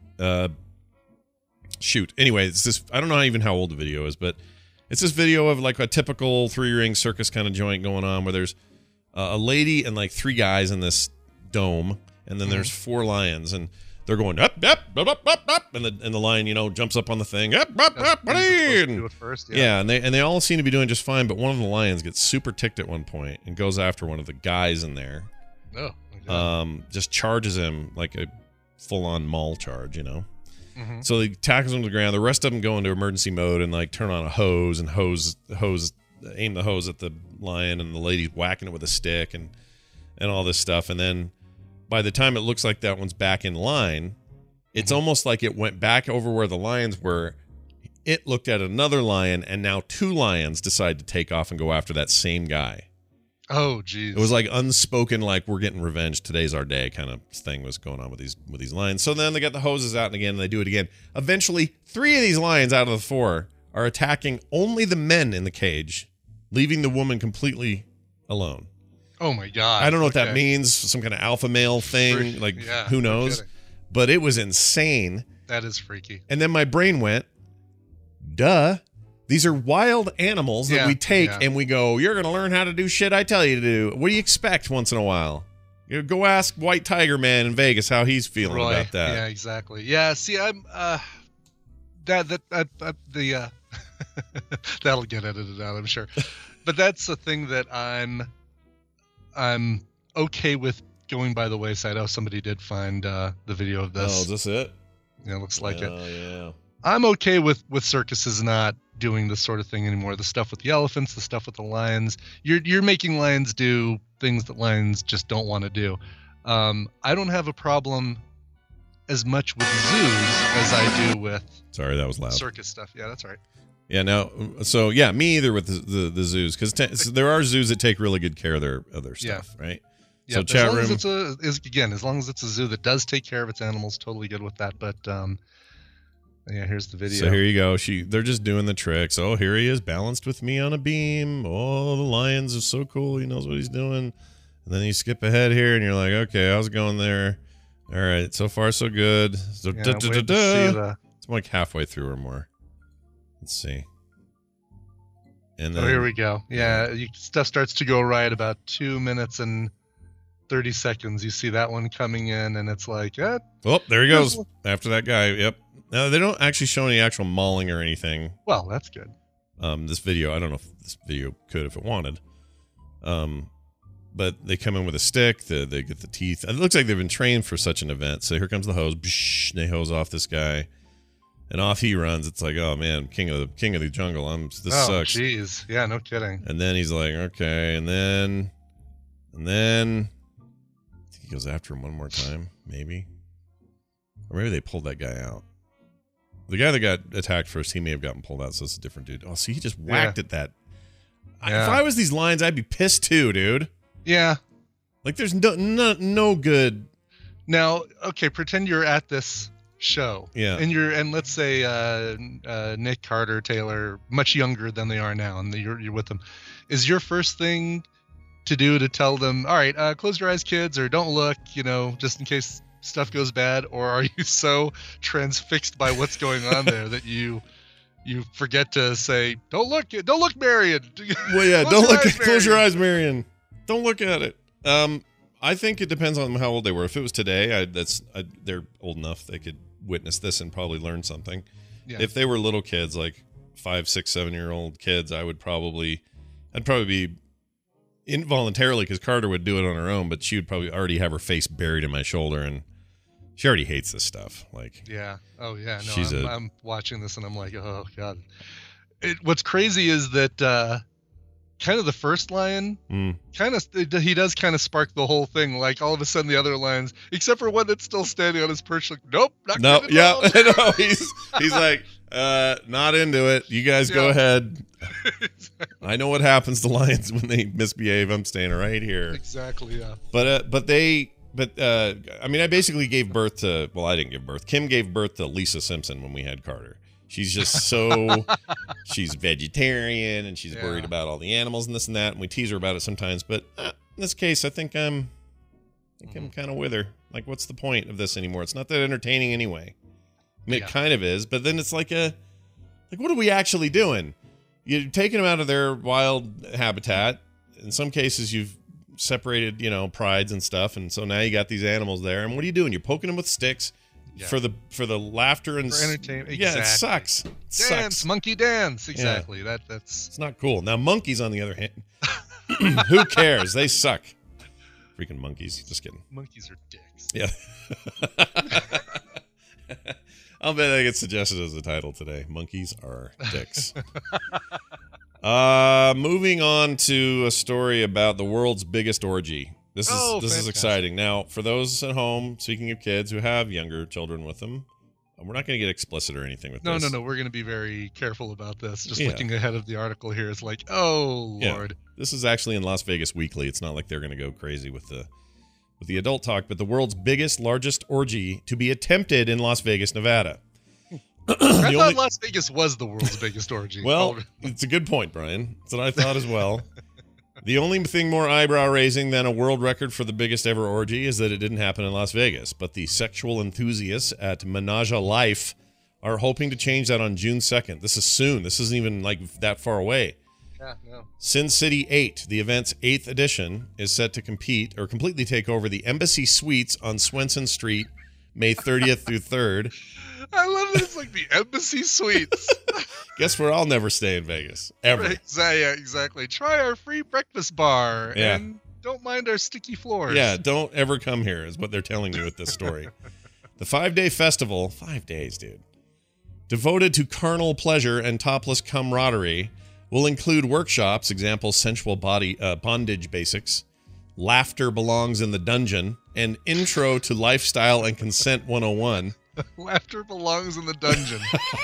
A: Shoot. Anyway, it's this. I don't know even how old the video is, but it's this video of like a typical 3-ring circus kind of joint going on, where there's a lady and like 3 guys in this dome, and then there's 4 lions, and they're going up, and the lion, jumps up on the thing, up,
B: That's supposed to do it first.
A: yeah, and they all seem to be doing just fine, but one of the lions gets super ticked at one point and goes after one of the guys in there.
B: Oh. My God.
A: Just charges him like a full-on maul charge,
B: Mhm.
A: So he tackles him to the ground. The rest of them go into emergency mode and like turn on a hose and aim the hose at the lion, and the lady's whacking it with a stick and all this stuff. And then by the time it looks like that one's back in line, it's almost like it went back over where the lions were. It looked at another lion, and now 2 lions decide to take off and go after that same guy.
B: Oh, geez.
A: It was like unspoken, like we're getting revenge. Today's our day kind of thing was going on with these lions. So then they got the hoses out, and again they do it again. Eventually, 3 of these lions out of the 4 are attacking only the men in the cage, leaving the woman completely alone.
B: Oh my God.
A: I don't know what that
B: Okay.
A: means. Some kind of alpha male thing, like
B: Yeah,
A: who
B: no
A: knows?
B: kidding.
A: But it was insane.
B: That is freaky.
A: And then my brain went, duh. These are wild animals that
B: Yeah,
A: we take
B: yeah.
A: and we go, you're going to learn how to do shit I tell you to do. What do you expect once in a while? Go ask White Tiger Man in Vegas how he's feeling
B: Roy.
A: about that.
B: Yeah, exactly. Yeah, see, I'm that'll get edited out, I'm sure. But that's the thing that I'm okay with going by the wayside. Oh, somebody did find the video of this.
A: Oh, is this it?
B: Yeah, looks like it.
A: Oh, yeah.
B: I'm okay with circuses not doing this sort of thing anymore. The stuff with the elephants, the stuff with the lions. You're making lions do things that lions just don't want to do. I don't have a problem as much with zoos as I do with
A: Sorry, that was loud.
B: circus stuff. Yeah, that's all right.
A: Yeah, me either with the zoos, because there are zoos that take really good care of their stuff, right?
B: Yeah,
A: So
B: as
A: chat
B: long
A: room.
B: as long as it's a zoo that does take care of its animals, totally good with that. But yeah, here's the video.
A: So here you go. They're just doing the tricks. Oh, here he is, balanced with me on a beam. Oh, the lions are so cool. He knows what he's doing. And then you skip ahead here, and you're like, okay, how's it going there? All right, so far so good. So
B: Yeah, wait to see the-
A: it's like halfway through or more. Let's see. And then
B: Oh, here we go. Yeah, stuff starts to go right about 2 minutes and 30 seconds. You see that one coming in, and it's like,
A: oh, there he goes. After that guy. Yep. Now they don't actually show any actual mauling or anything.
B: well, that's good.
A: This video, I don't know if this video could if it wanted. But they come in with a stick. They get the teeth. It looks like they've been trained for such an event. So here comes the hose. Bsh, they hose off this guy, and off he runs. It's like, oh man, king of the jungle. This sucks.
B: Jeez. Yeah, no kidding.
A: And then he's like, okay, and then I think he goes after him one more time, maybe, or maybe they pulled that guy out. The guy that got attacked first, he may have gotten pulled out, so it's a different dude. Oh, see, he just whacked at that.
B: Yeah.
A: If I was these lions, I'd be pissed too, dude.
B: Yeah.
A: Like, there's no good.
B: Now, okay, pretend you're at this show.
A: Yeah.
B: And let's say Nick, Carter, Taylor, much younger than they are now, and you're with them. Is your first thing to do to tell them, all right, close your eyes, kids, or don't look, just in case stuff goes bad? Or are you so transfixed by what's going on there that you forget to say, don't look, Marion.
A: Well, yeah, close your
B: Marion.
A: eyes, Marion. Don't look at it. I think it depends on how old they were. If it was today, they're old enough they could witness this and probably learn something.
B: Yeah.
A: If they were little kids, like 5, 6, 7-year-old kids, I'd probably be involuntarily, because Carter would do it on her own, but she would probably already have her face buried in my shoulder, and she already hates this stuff. Like,
B: yeah. Oh, yeah. No, I'm watching this, and I'm like, oh, God. What's crazy is that kind of the first lion, he does kind of spark the whole thing. Like, all of a sudden, the other lions, except for one that's still standing on his perch, like, nope, not good at all.
A: No, he's like, not into it. You guys go ahead. I know what happens to lions when they misbehave. I'm staying right here.
B: Exactly, yeah.
A: But I mean, I basically gave birth to, well, I didn't give birth. Kim gave birth to Lisa Simpson when we had Carter. She's just she's vegetarian, and she's worried about all the animals and this and that, and we tease her about it sometimes. But in this case, I think I'm kind of with her. Like, what's the point of this anymore? It's not that entertaining anyway. I mean, it kind of is, but then it's like what are we actually doing? You're taking them out of their wild habitat. In some cases, you've separated, prides and stuff, and so now you got these animals there. And what are you doing? You're poking them with sticks for the laughter and
B: for entertainment.
A: Yeah, it sucks.
B: Dance, monkey dance. Exactly. Yeah. That's
A: it's not cool. Now monkeys, on the other hand, who cares? They suck. Freaking monkeys. Just kidding.
B: Monkeys are dicks.
A: Yeah. I'll bet I get suggested as the title today. Monkeys are dicks. Moving on to a story about the world's biggest orgy. This is exciting. Now, for those at home, speaking of kids who have younger children with them, we're not going to get explicit or anything with this.
B: No. We're going to be very careful about this. Just looking ahead of the article here is like, oh, Lord.
A: This is actually in Las Vegas Weekly. It's not like they're going to go crazy with the adult talk, but the world's largest orgy to be attempted in Las Vegas, Nevada.
B: I thought Las Vegas was the world's biggest orgy.
A: Well, it's a good point, Brian. That's what I thought as well. The only thing more eyebrow-raising than a world record for the biggest ever orgy is that it didn't happen in Las Vegas. But the sexual enthusiasts at Menage a Life are hoping to change that on June 2nd. This is soon. This isn't even like that far away.
B: Yeah, no.
A: Sin City 8, the event's 8th edition, is set to compete or completely take over the Embassy Suites on Swenson Street, May 30th through 3rd.
B: I love that it's like the Embassy Suites.
A: Guess where I'll never stay in Vegas. Ever.
B: Yeah, exactly. Try our free breakfast bar and don't mind our sticky floors.
A: Yeah, don't ever come here is what they're telling me with this story. The 5-day festival, 5 days, dude, devoted to carnal pleasure and topless camaraderie, will include workshops, example, sensual body bondage basics, laughter belongs in the dungeon, and intro to lifestyle and consent 101.
B: Laughter belongs in the dungeon.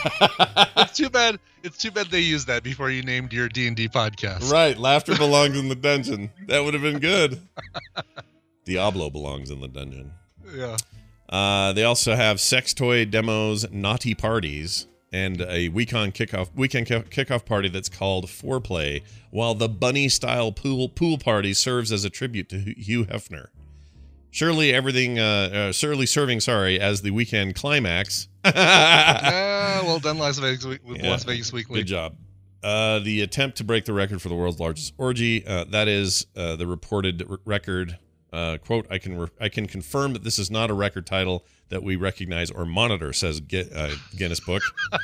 B: It's too bad they used that before you named your D&D podcast.
A: Right, laughter belongs in the dungeon. That would have been good. Diablo belongs in the dungeon.
B: Yeah.
A: They also have sex toy demos, naughty parties, and a weekend kickoff party that's called Foreplay, while the bunny-style pool party serves as a tribute to Hugh Hefner. Surely serving as the weekend climax.
B: Well done, Las Vegas Weekly.
A: Good job. The attempt to break the record for the world's largest orgy, that is the reported record. Quote, I can confirm that this is not a record title that we recognize or monitor, says Guinness Book.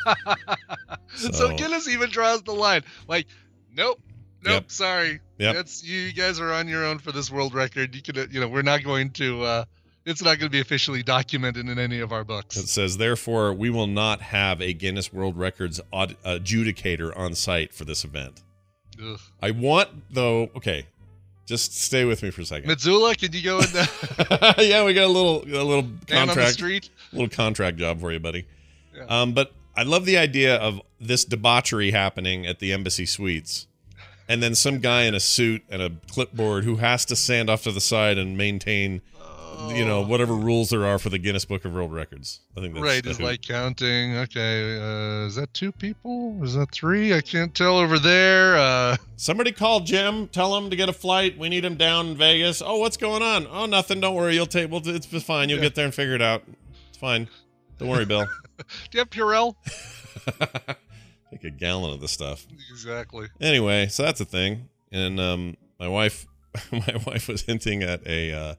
B: So Guinness even draws the line. Like, nope,
A: Yep.
B: Sorry.
A: Yep.
B: You guys are on your own for this world record. You could, we're not going to. It's not going to be officially documented in any of our books.
A: It says, therefore, we will not have a Guinness World Records adjudicator on site for this event.
B: Ugh.
A: I want, though. Okay, just stay with me for a second.
B: Missoula, can you go in there?
A: Yeah, we got a little
B: Man
A: contract,
B: on the street.
A: little contract job for you, buddy.
B: Yeah.
A: But I love the idea of this debauchery happening at the Embassy Suites. And then some guy in a suit and a clipboard who has to stand off to the side and maintain, whatever rules there are for the Guinness Book of World Records. I think that's
B: right. It's like counting. Okay, is that 2 people? Is that 3? I can't tell over there.
A: Somebody call Jim. Tell him to get a flight. We need him down in Vegas. Oh, what's going on? Oh, nothing. Don't worry. It's fine. You'll get there and figure it out. It's fine. Don't worry, Bill.
B: Do you have Purell?
A: Take a gallon of the stuff.
B: Exactly.
A: Anyway, so that's a thing. And my wife was hinting at a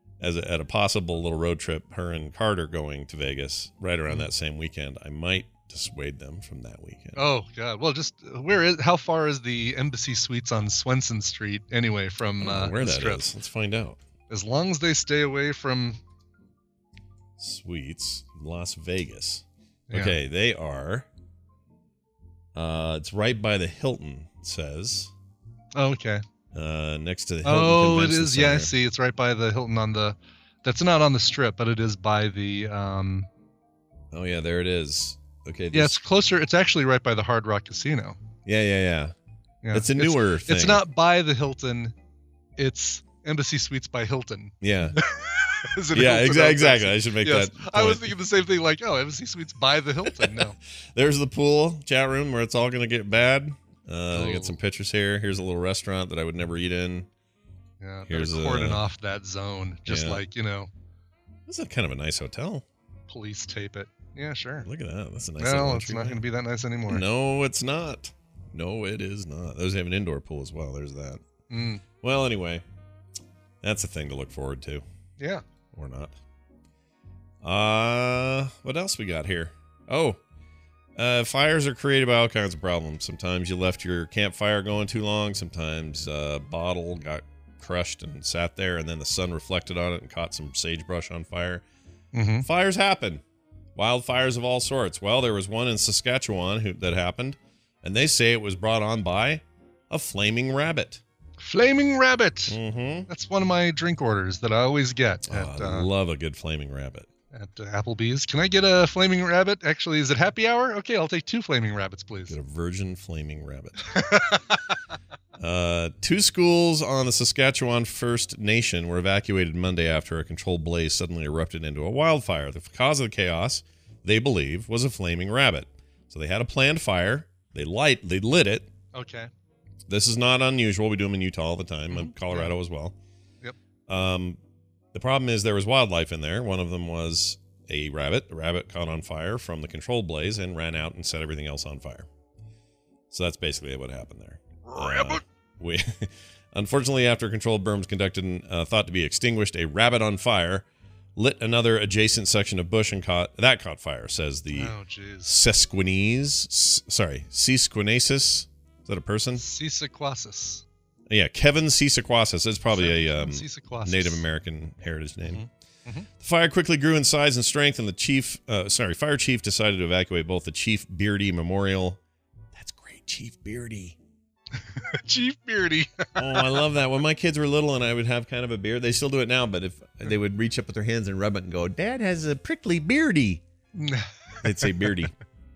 A: possible little road trip, her and Carter going to Vegas right around that same weekend. I might dissuade them from that weekend.
B: Oh God! Well, just how far is the Embassy Suites on Swenson Street anyway from
A: I don't know where
B: the
A: that
B: Strip?
A: is. Let's find out.
B: As long as they stay away from
A: Suites, Las Vegas.
B: Yeah.
A: Okay, they are. It's right by the Hilton. It says.
B: Oh, okay.
A: Next to the Hilton.
B: Oh, it
A: Convention
B: is. Yeah, I
A: Center.
B: see. It's right by the Hilton on the. That's not on the Strip, but it is by the.
A: Oh yeah, there it is. Okay.
B: Yeah, it's closer. It's actually right by the Hard Rock Casino.
A: Yeah.
B: Yeah.
A: It's a newer thing.
B: It's not by the Hilton. It's Embassy Suites by Hilton.
A: Yeah.
B: Is it
A: Yeah,
B: Hilton
A: exactly.
B: Embassy?
A: I should make
B: Yes.
A: that.
B: I was
A: point.
B: thinking the same thing. Like, oh, Embassy Suites by the Hilton. No.
A: There's the pool chat room where it's all going to get bad. I
B: Oh.
A: got some pictures here. Here's a little restaurant that I would never eat in.
B: Yeah.
A: Here's
B: They're cordon
A: a-
B: off that zone, just
A: Yeah.
B: like
A: This is kind of a nice hotel.
B: police tape it. Yeah, sure.
A: Look at that. That's a nice.
B: Well,
A: little
B: it's not
A: entryway.
B: going to be that nice anymore.
A: No, it's not. No, it is not. Those have an indoor pool as well. There's that.
B: Mm.
A: Well, anyway, that's a thing to look forward to,
B: Yeah.
A: or not. What else we got here? Oh, fires are created by all kinds of problems. Sometimes you left your campfire going too long. Sometimes a bottle got crushed and sat there, and then the sun reflected on it and caught some sagebrush on fire.
B: Mm-hmm.
A: Fires happen. Wildfires of all sorts. Well, there was one in Saskatchewan that happened, and they say it was brought on by a flaming rabbit.
B: Flaming Rabbit.
A: Mm-hmm.
B: That's one of my drink orders that I always get at
A: I love a good flaming rabbit.
B: Applebee's. Can I get a Flaming Rabbit? Actually, is it happy hour? Okay, I'll take 2 Flaming Rabbits, please.
A: Get a virgin flaming rabbit. 2 schools on the Saskatchewan First Nation were evacuated Monday after a controlled blaze suddenly erupted into a wildfire. The cause of the chaos, they believe, was a flaming rabbit. So they had a planned fire. They lit it.
B: Okay.
A: This is not unusual. We do them in Utah all the time, in Colorado as well.
B: Yep.
A: The problem is there was wildlife in there. One of them was a rabbit. The rabbit caught on fire from the controlled blaze and ran out and set everything else on fire. So that's basically what happened there. Unfortunately, after controlled burn was conducted and thought to be extinguished, a rabbit on fire lit another adjacent section of bush and caught fire, says the Sequinasis. Is that a person?
B: Sequasis.
A: Yeah, Kevin Sequasis. It's probably a
B: Sequasis.
A: Native American heritage name.
B: Mm-hmm. Mm-hmm.
A: The fire quickly grew in size and strength, and the fire chief decided to evacuate both the Chief Beardy Memorial. That's great, Chief Beardy.
B: Chief Beardy.
A: Oh, I love that. When my kids were little and I would have kind of a beard, they still do it now, but if they would reach up with their hands and rub it and go, Dad has a prickly beardy. They'd say beardy.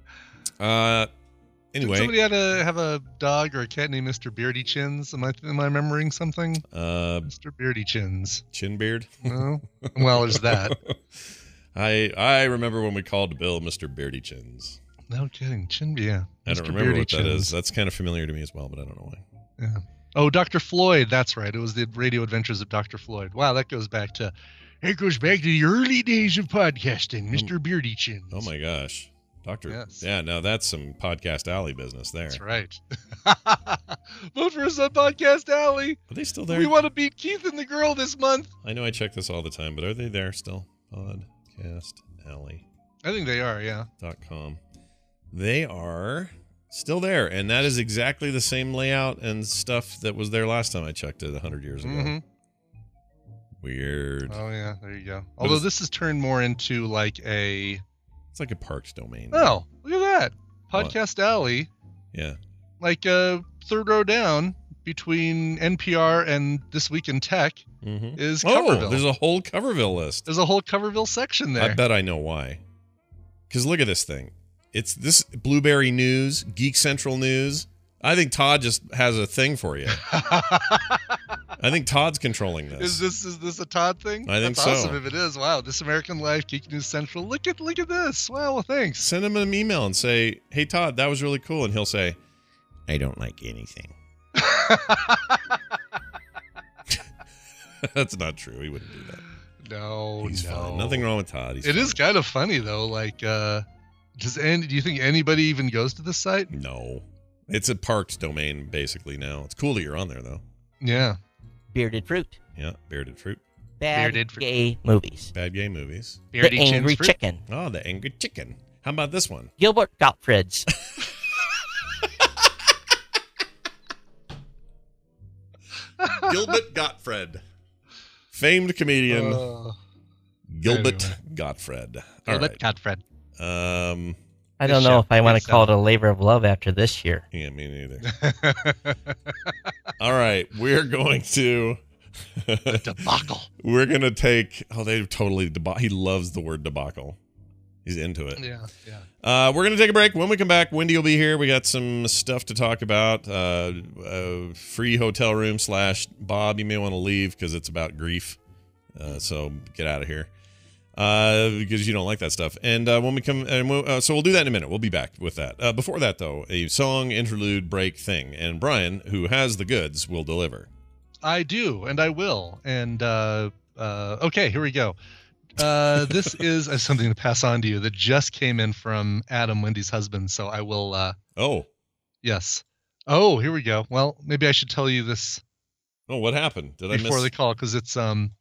A: Anyway.
B: Did somebody had to have a dog or a cat named Mr. Beardy Chins? Am I remembering something? Mr. Beardy Chins.
A: Chin beard?
B: No. Well, there's that.
A: I remember when we called Bill Mr. Beardy Chins.
B: No kidding. Chin, yeah.
A: I don't remember what that is. That's kind of familiar to me as well, but I don't know why.
B: Yeah. Oh, Dr. Floyd. That's right. It was the Radio Adventures of Dr. Floyd. Wow, that goes back to the early days of podcasting, Mr. Beardy Chins.
A: Oh my gosh. Doctor.
B: Yes.
A: Yeah, now that's some Podcast Alley business there.
B: That's right. Vote for us on Podcast Alley.
A: Are they still there?
B: We want to beat Keith and the girl this month.
A: I know I check this all the time, but are they there still? Podcast Alley.
B: I think they are, yeah.
A: .com. They are still there, and that is exactly the same layout and stuff that was there last time I checked it 100 years ago.
B: Mm-hmm.
A: Weird.
B: Oh, yeah, there you go. Although this has turned more into like a...
A: It's like a parks domain.
B: Oh, look at that. Podcast Alley.
A: Yeah.
B: Like third row down between NPR and This Week in Tech is Coverville.
A: Oh, there's a whole Coverville list.
B: There's a whole Coverville section there.
A: I bet I know why. Because look at this thing. It's this Blueberry News, Geek Central News. I think Todd just has a thing for you. I think Todd's controlling this.
B: Is this a Todd thing?
A: I think
B: That's
A: so.
B: awesome if it is. Wow, This American Life, Geek News Central. Look at this. Wow, well, thanks.
A: Send him an email and say, "Hey Todd, that was really cool," and he'll say, "I don't like anything." That's not true. He wouldn't do that.
B: No,
A: He's fine. Nothing wrong with Todd.
B: It is kind of funny though. Like, do you think anybody even goes to this site?
A: No, it's a parks domain basically now. It's cool that you're on there though.
B: Yeah.
H: Bearded Fruit.
A: Yeah, Bearded Fruit.
H: Bad gay movies.
A: Bad gay movies.
H: The Angry Chicken.
A: Oh, the Angry Chicken. How about this one?
H: Gilbert Gottfried's.
A: Gilbert Gottfried. Famed comedian. Gilbert Gottfried. All
B: Gilbert
A: right.
B: Gottfried.
H: I don't know if I want to call it a labor of love after this year.
A: Yeah, me neither. All right, we're going to
B: debacle.
A: We're gonna take. Oh, they totally he loves the word debacle. He's into it.
B: Yeah.
A: We're gonna take a break. When we come back, Wendy will be here. We got some stuff to talk about. Free hotel room / Bob. You may want to leave because it's about grief. So get out of here. Because you don't like that stuff. And when we come, so we'll do that in a minute. We'll be back with that. Before that, though, a song interlude break thing, and Brian, who has the goods, will deliver.
B: I do, and I will. And okay, here we go. This is something to pass on to you that just came in from Adam, Wendy's husband. So I will.
A: Oh.
B: Yes. Oh, here we go. Well, maybe I should tell you this.
A: Oh, what happened? Did I miss
B: before the call? Because it's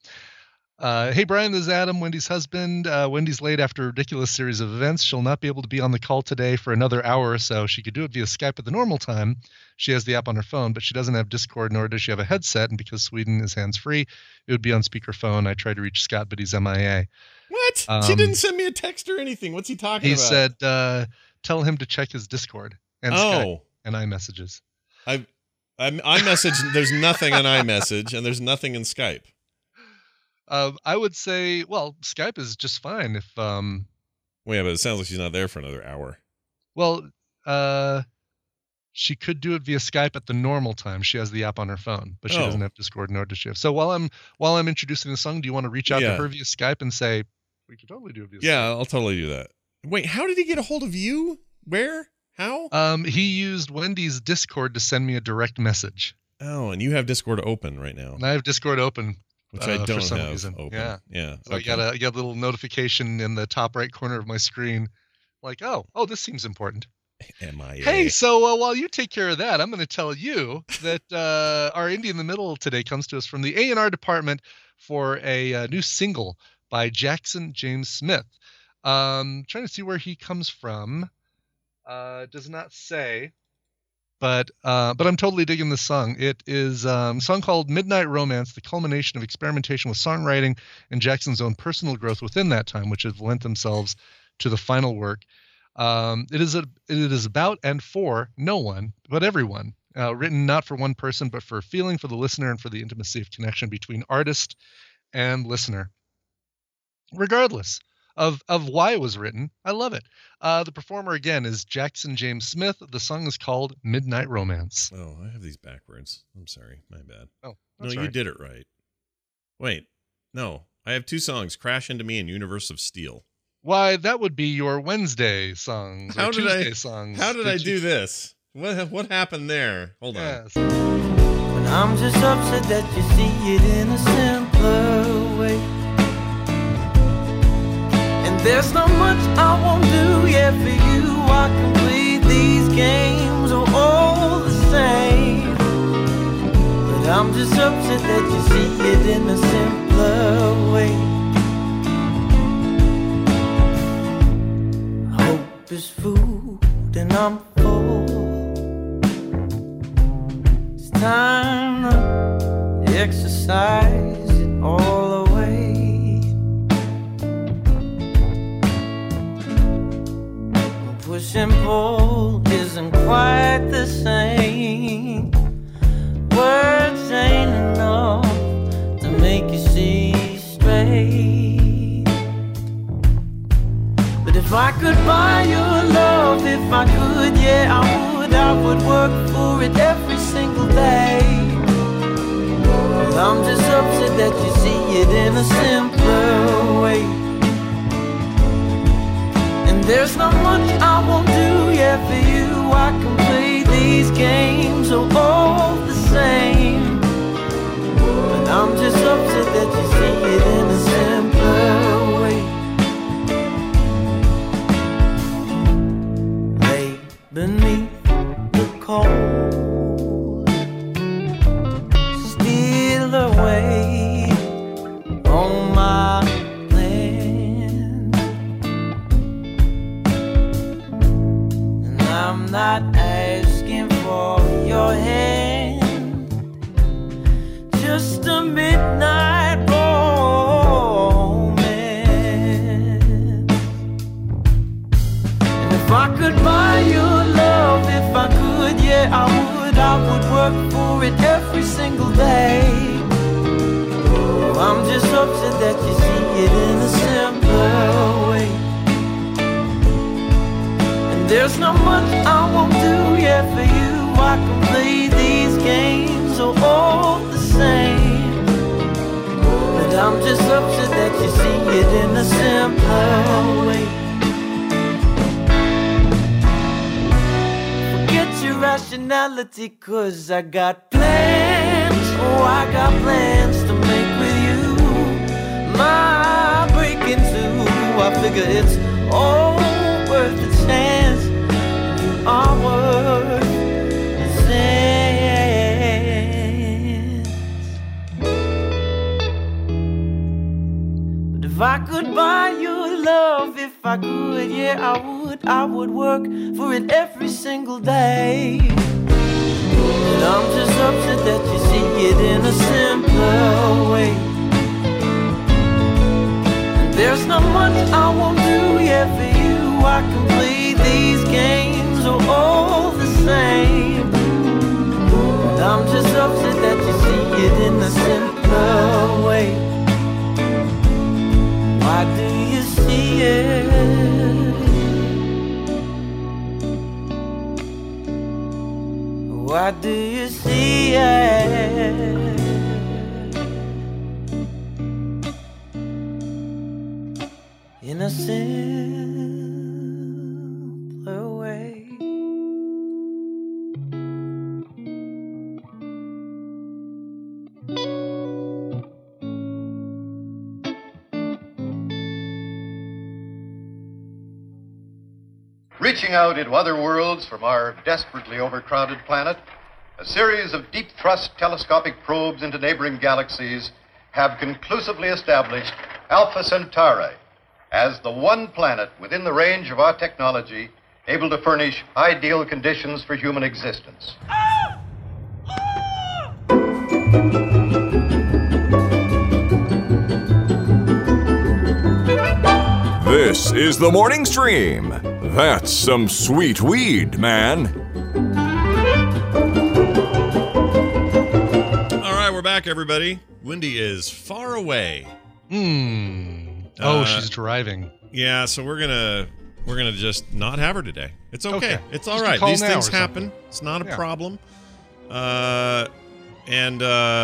B: hey, Brian, this is Adam, Wendy's husband. Wendy's late after a ridiculous series of events. She'll not be able to be on the call today for another hour or so. She could do it via Skype at the normal time. She has the app on her phone, but she doesn't have Discord, nor does she have a headset. And because Sweden is hands-free, it would be on speakerphone. I tried to reach Scott, but he's MIA.
A: What? She didn't send me a text or anything. What's he talking about?
B: He said, tell him to check his Discord and Skype and iMessages.
A: iMessage, there's nothing on iMessage, and there's nothing in Skype.
B: I would say, well, Skype is just fine if.
A: Well, yeah, but it sounds like she's not there for another hour.
B: Well, she could do it via Skype at the normal time. She has the app on her phone, but she doesn't have Discord, nor does she have. So while I'm introducing the song, do you want to reach out to her via Skype and say we could totally do it via Skype?
A: Yeah, I'll totally do that. Wait, how did he get a hold of you? Where? How?
B: He used Wendy's Discord to send me a direct message.
A: Oh, and you have Discord open right now.
B: And I have Discord open.
A: Which I don't
B: for some
A: have
B: reason.
A: open.
B: Yeah. So
A: okay.
B: I got a little notification in the top right corner of my screen, like, oh, this seems important.
A: MIA.
B: Hey, so while you take care of that, I'm going to tell you that our Indie in the Middle today comes to us from the A&R department for a new single by Jackson James Smith. Trying to see where he comes from. Does not say. But I'm totally digging this song. It is a song called Midnight Romance, the culmination of experimentation with songwriting and Jackson's own personal growth within that time, which have lent themselves to the final work. It is about and for no one, but everyone. Written not for one person, but for a feeling for the listener and for the intimacy of connection between artist and listener. Regardless of why it was written, I love it. The performer, again, is Jackson James Smith. The song is called Midnight Romance.
A: Oh, I have these backwards. I'm sorry. My bad.
B: Oh,
A: no, you did it right. Wait. No. I have two songs, Crash Into Me and Universe of Steel.
B: Why, that would be your Wednesday songs or Tuesday songs.
A: How did I do this? What happened there? Hold on.
I: When I'm just upset that you see it in a simpler way. There's not much I won't do yet for you. I complete these games are all the same. But I'm just upset that you see it in a simpler way. Hope is food and I'm full. It's time to exercise it all away. Push and pull isn't quite the same. Words ain't enough to make you see straight. But if I could buy your love, if I could, yeah, I would work for it every single day. But I'm just upset that you see it in a simpler way. There's not much I won't do yet for you. I can play these games are all the same. But I'm just upset that you see it in a simpler way. Lay beneath the cold, steal away on my I'm not asking for your hand. Just a midnight romance. And if I could buy your love, if I could, yeah, I would work for it every single day. I'm just upset that you see it in a simpler way. And there's not much I won't do, yeah, for you. I can play these games all the same. But I'm just upset that you see it in a simpler way. Forget your rationality, 'cause I got plans. Oh, I got plans to make with you. My breaking through, I figure it's all worth the chance. You are worth the chance. But if I could buy your love, if I could, yeah, I would work for it every single day. But I'm just upset that you see it in a simpler way. And there's not much I won't do, yeah, for you. I can play these games all the same. But I'm just upset that you see it in a simpler way. Why do you see it? Why do you see it? In a simpler way.
J: Reaching out into other worlds from our desperately overcrowded planet, a series of deep-thrust telescopic probes into neighboring galaxies have conclusively established Alpha Centauri as the one planet within the range of our technology able to furnish ideal conditions for human existence.
D: This is the Morning Stream. That's some sweet weed, man.
A: All right, we're back, everybody. Wendy is far away.
B: She's driving.
A: Yeah, so we're gonna just not have her today. It's okay. It's all right.
B: Call
A: These
B: now
A: things
B: or
A: happen.
B: something.
A: It's not a
B: Yeah.
A: problem. And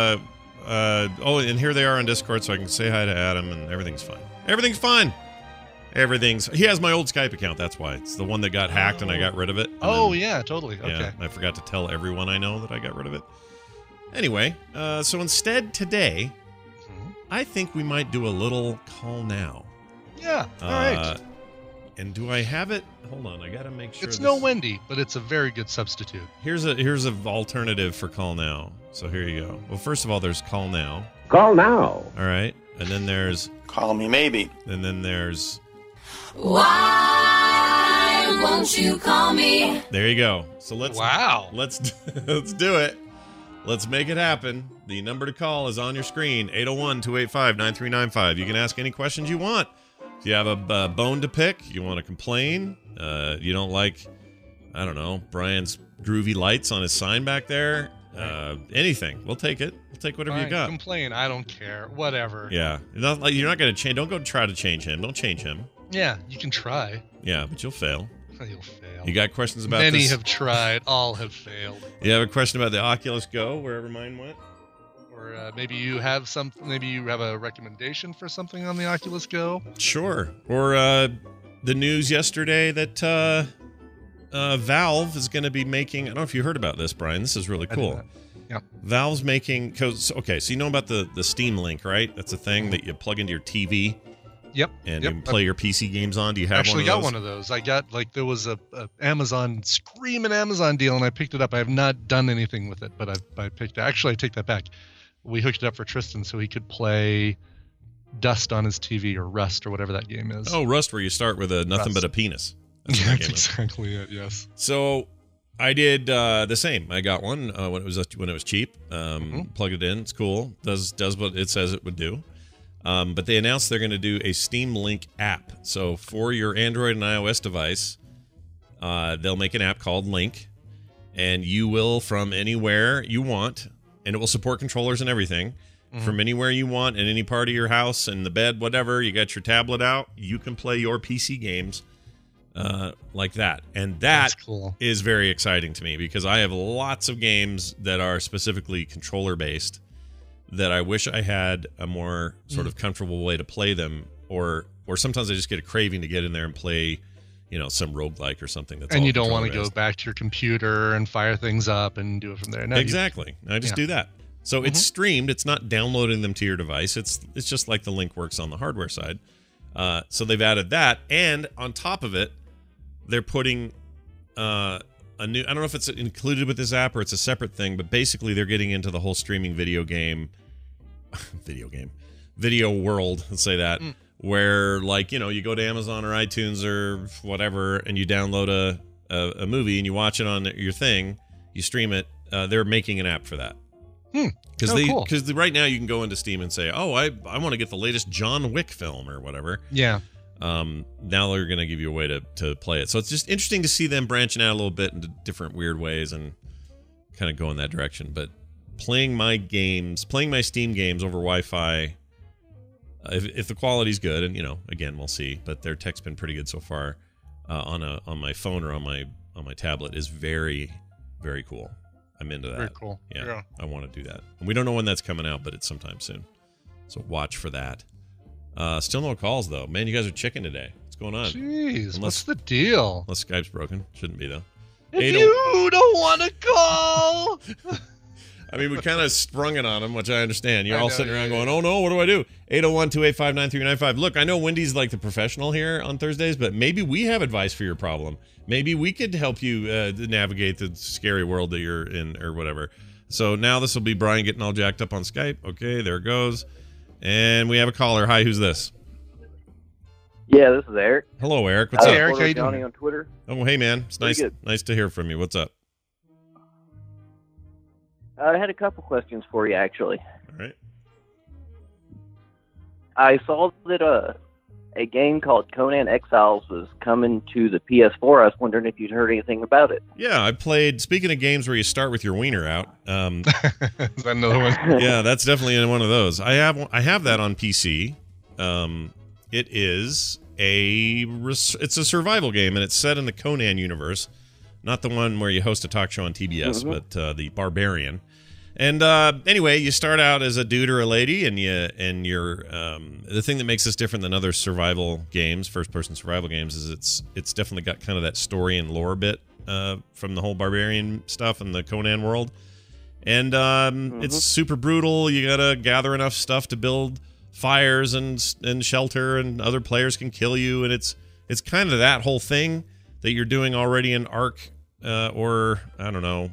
A: here they are on Discord, so I can say hi to Adam, and everything's fine. Everything's fine. He has my old Skype account. That's why it's the one that got hacked, and I got rid of it.
B: Yeah, totally. Okay.
A: Yeah, I forgot to tell everyone I know that I got rid of it. Anyway, so instead today, I think we might do a little call now.
B: Yeah. All right.
A: And do I have it? Hold on, I gotta make sure.
B: It's no Wendy, but it's a very good substitute.
A: Here's a alternative for call now. So here you go. Well, first of all, there's call now.
K: Call now.
A: All right, and then there's
K: call me maybe.
A: And then there's
L: why won't you call me?
A: There you go. So let's do it. Let's make it happen. The number to call is on your screen, 801-285-9395. You can ask any questions you want. If you have a bone to pick, you want to complain, you don't like, I don't know, Brian's groovy lights on his sign back there, anything. We'll take it. We'll take whatever you got.
B: Complain. I don't care. Whatever.
A: Yeah. You're not going to change. Don't go try to change him. Don't change him.
B: Yeah, you can try.
A: Yeah, but you'll fail.
B: You'll fail.
A: You got questions about
B: Many
A: this?
B: have tried. All have failed.
A: You have a question about the Oculus Go, wherever mine went?
B: Or maybe you have a recommendation for something on the Oculus Go?
A: Sure. Or the news yesterday that Valve is going to be making, I don't know if you heard about this, Brian. This is really cool.
B: Yeah.
A: Valve's making, so you know about the Steam Link, right? That's a thing that you plug into your TV.
B: Yep.
A: And you can play your PC games on. Do you have
B: actually
A: one of those?
B: I got there was a screaming Amazon deal, and I picked it up. I have not done anything with it, but I picked it. Actually, I take that back. We hooked it up for Tristan so he could play Dust on his TV, or Rust, or whatever that game is.
A: Oh, Rust, where you start with nothing but a penis.
B: That's exactly it. Yes.
A: So I did the same. I got one when it was cheap. Plugged it in. It's cool. Does what it says it would do. But they announced they're going to do a Steam Link app. So for your Android and iOS device, they'll make an app called Link, and you will, from anywhere you want, and it will support controllers and everything, from anywhere you want in any part of your house, in the bed, whatever. You got your tablet out, you can play your PC games like that. And that's cool. Is very exciting to me because I have lots of games that are specifically controller based that I wish I had a more sort of comfortable way to play them, or sometimes I just get a craving to get in there and play, some roguelike or something.
B: And you don't want to go back to your computer and fire things up and do it from there. No,
A: exactly. I just do that. So it's streamed. It's not downloading them to your device. It's just like the Link works on the hardware side. So they've added that, and on top of it, they're putting a new. I don't know if it's included with this app or it's a separate thing, but basically they're getting into the whole streaming video world. Let's say that, where you go to Amazon or iTunes or whatever, and you download a movie and you watch it on your thing, you stream it. They're making an app for that. Because right now you can go into Steam and say, I want to get the latest John Wick film or whatever.
B: Yeah.
A: Now they're going to give you a way to play it. So it's just interesting to see them branching out a little bit into different weird ways and kind of go in that direction. But playing my Steam games over Wi-Fi, if the quality's good, and again we'll see, but their tech's been pretty good so far on my phone or on my tablet is very, very cool. I'm into that.
B: Very cool.
A: Yeah. I want to do that. And we don't know when that's coming out, but it's sometime soon. So watch for that. Still no calls, though. Man, you guys are chicken today. What's going on?
B: Jeez, what's the deal?
A: Unless Skype's broken. Shouldn't be, though.
B: If you don't want to call.
A: I mean, we kind of sprung it on them, which I understand. You're all sitting around going, oh, no, what do I do? 801-285-9395. Look, I know Wendy's like the professional here on Thursdays, but maybe we have advice for your problem. Maybe we could help you navigate the scary world that you're in or whatever. So now this will be Brian getting all jacked up on Skype. Okay, there it goes. And we have a caller. Hi, who's this?
K: Yeah, this is Eric.
A: Hello, Eric. What's up?
B: Eric, how you
K: Johnny
B: doing?
K: On Twitter.
A: Oh, hey, man. It's nice to hear from you. What's up?
K: I had a couple questions for you, actually.
A: All right.
K: I saw that a game called Conan Exiles was coming to the PS4. I was wondering if you'd heard anything about it.
A: Yeah, I played. Speaking of games where you start with your wiener out,
B: is that another one?
A: Yeah, that's definitely in one of those. I have that on PC. It is it's a survival game, and it's set in the Conan universe, not the one where you host a talk show on TBS, but the Barbarian. And anyway, you start out as a dude or a lady, and you're the thing that makes this different than other survival games, first-person survival games, is it's definitely got kind of that story and lore bit from the whole Barbarian stuff and the Conan world. And it's super brutal. You gotta gather enough stuff to build fires and shelter, and other players can kill you. And it's kind of that whole thing that you're doing already in Ark or I don't know.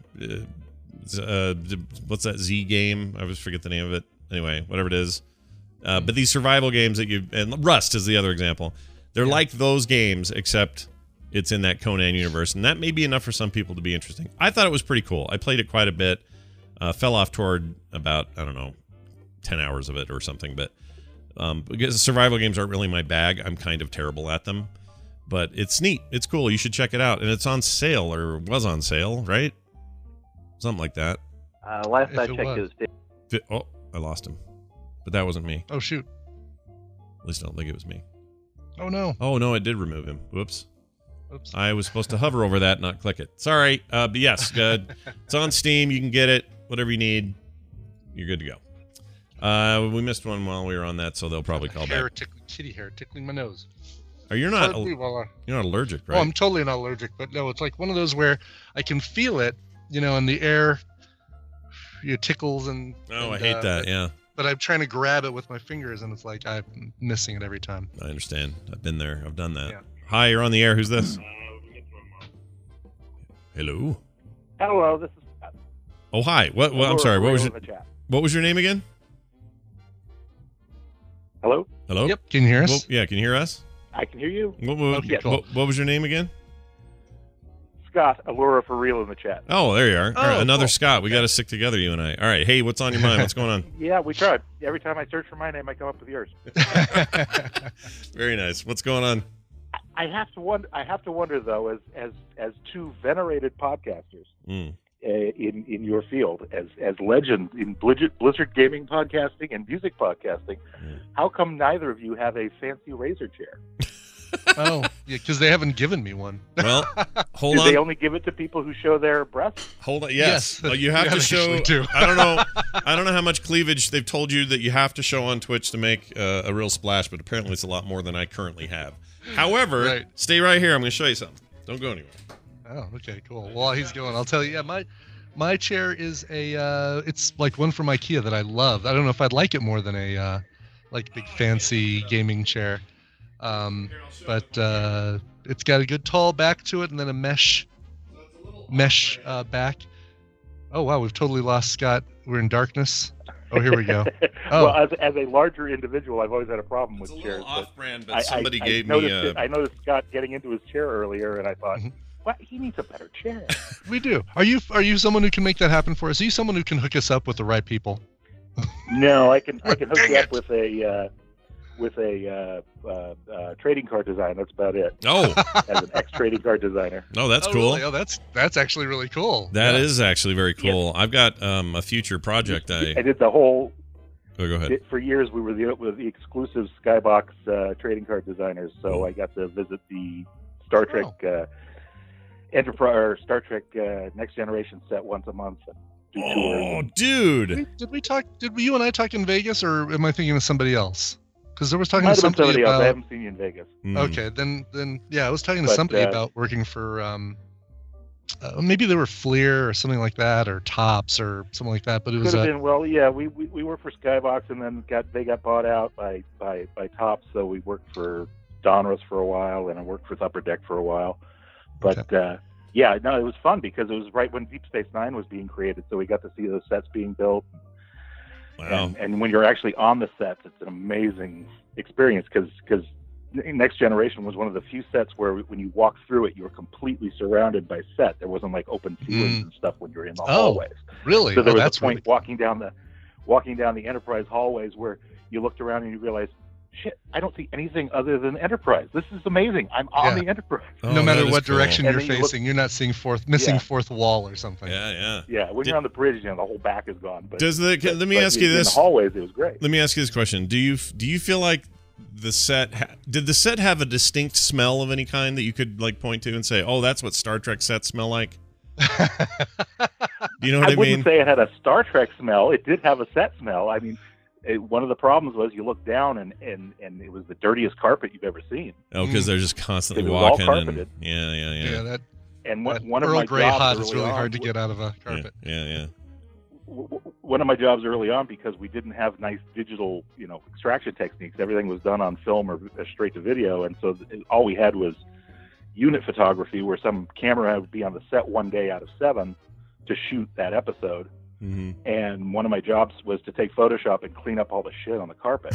A: What's that Z game? I always forget the name of it. Anyway, whatever it is. But these survival games and Rust is the other example. They're like those games, except it's in that Conan universe. And that may be enough for some people to be interesting. I thought it was pretty cool. I played it quite a bit. Fell off toward about, 10 hours of it or something. But because survival games aren't really my bag, I'm kind of terrible at them. But it's neat. It's cool. You should check it out. And it's on sale, or was on sale, right? Something like that.
K: Last I checked, it was
A: Oh, I lost him. But that wasn't me.
B: Oh, shoot.
A: At least I don't think it was me.
B: Oh, no.
A: Oh, no, it did remove him. Whoops. I was supposed to hover over that, not click it. Sorry. But yes, good. It's on Steam. You can get it. Whatever you need. You're good to go. We missed one while we were on that, so they'll probably call back.
B: Kitty hair tickling my nose.
A: You're not allergic, right?
B: Oh, I'm totally not allergic, but no, it's like one of those where I can feel it, in the air. It tickles and.
A: Oh, I hate that. Yeah.
B: But I'm trying to grab it with my fingers, and it's like I'm missing it every time.
A: I understand. I've been there. I've done that. Yeah. Hi, you're on the air. Who's this? Hello.
M: Hello, this is Pat.
A: Oh, hi. What? I'm sorry. What was your name again?
M: Hello.
A: Hello.
B: Yep. Can you hear us?
A: Yeah. Can you hear us?
M: I can hear you.
A: What was your name again?
N: Scott, Allura for real in the chat.
A: Oh, there you are. All right, another
B: cool.
A: Scott. We got to stick together, you and I. All right. Hey, what's on your mind? What's going on?
N: Yeah, we tried. Every time I search for my name, I come up with yours.
A: Very nice. What's going on?
N: I have to wonder though, as two venerated podcasters in your field, as legends in Blizzard gaming podcasting and music podcasting, how come neither of you have a fancy razor chair?
B: Oh, yeah, because they haven't given me one.
A: Well, hold
N: Do
A: on.
N: they only give it to people who show their breasts?
A: Hold on. Yes. Well, you have
B: Yeah,
A: to show.
B: they do.
A: I don't know. I don't know how much cleavage they've told you that you have to show on Twitch to make a real splash, but apparently it's a lot more than I currently have. However, stay right here. I'm going to show you something. Don't go anywhere.
B: Oh, okay, cool. While he's going, I'll tell you. Yeah, my chair is it's like one from IKEA that I love. I don't know if I'd like it more than a like big fancy gaming chair. But it's got a good tall back to it, and then a mesh back. Oh wow, we've totally lost Scott. We're in darkness. Oh, here we go. Oh.
N: Well, as a larger individual, I've always had a problem with chairs.
A: Off-brand, but somebody gave me.
N: I noticed Scott getting into his chair earlier, and I thought, what? He needs a better chair.
B: We do. Are you someone who can make that happen for us? Are you someone who can hook us up with the right people?
N: No, I can hook you up with a trading card design. That's about it.
A: Oh,
N: as an ex-trading card designer.
A: Oh, that's cool.
B: Really? Oh, that's actually really cool.
A: That is actually very cool. Yeah. I've got a future project. I
N: did the whole.
A: Oh, go ahead.
N: For years, we were the exclusive Skybox trading card designers. So I got to visit the Star Trek Enterprise or Star Trek Next Generation set once a month.
A: Oh, dude!
B: Did you and I talk in Vegas, or am I thinking of somebody else? Because there was talking
N: to
B: somebody
N: else.
B: about.
N: I haven't seen you in Vegas.
B: Okay, then yeah, I was talking to somebody about working for maybe they were Fleer or something like that, or Tops or something like that. But it was
N: could have been. Well, yeah, we worked for Skybox, and then they got bought out by Tops. So we worked for Donruss for a while, and I worked for Upper Deck for a while. But yeah, no, it was fun because it was right when Deep Space Nine was being created, so we got to see those sets being built.
A: Wow.
N: And when you're actually on the sets, it's an amazing experience because Next Generation was one of the few sets where when you walk through it, you were completely surrounded by set. There wasn't like open ceilings and stuff when you're in the hallways.
B: Really?
N: So there was
B: that's
N: a point
B: really...
N: walking down the Enterprise hallways where you looked around and you realized, shit, I don't see anything other than Enterprise. This is amazing. I'm on the Enterprise.
B: No matter what direction you're facing, you're not seeing fourth wall or something.
A: Yeah.
N: When you're on the bridge, the whole back is gone. But
A: let me ask you this:
N: in the hallways, it was great.
A: Let me ask you this question: Do you feel like the set did the set have a distinct smell of any kind that you could like point to and say, oh, that's what Star Trek sets smell like? Do you know what I mean?
N: I wouldn't say it had a Star Trek smell. It did have a set smell. I mean. One of the problems was you look down and it was the dirtiest carpet you've ever seen.
A: Oh, because they're just constantly
N: walking.
A: All carpeted. Yeah.
N: One of my
B: Grey
N: jobs
B: hot is really
N: on,
B: hard to get out of a carpet.
A: Yeah.
N: One of my jobs early on, because we didn't have nice digital, extraction techniques. Everything was done on film or straight to video, and so all we had was unit photography, where some camera would be on the set one day out of 7 to shoot that episode.
A: Mm-hmm.
N: And one of my jobs was to take Photoshop and clean up all the shit on the carpet.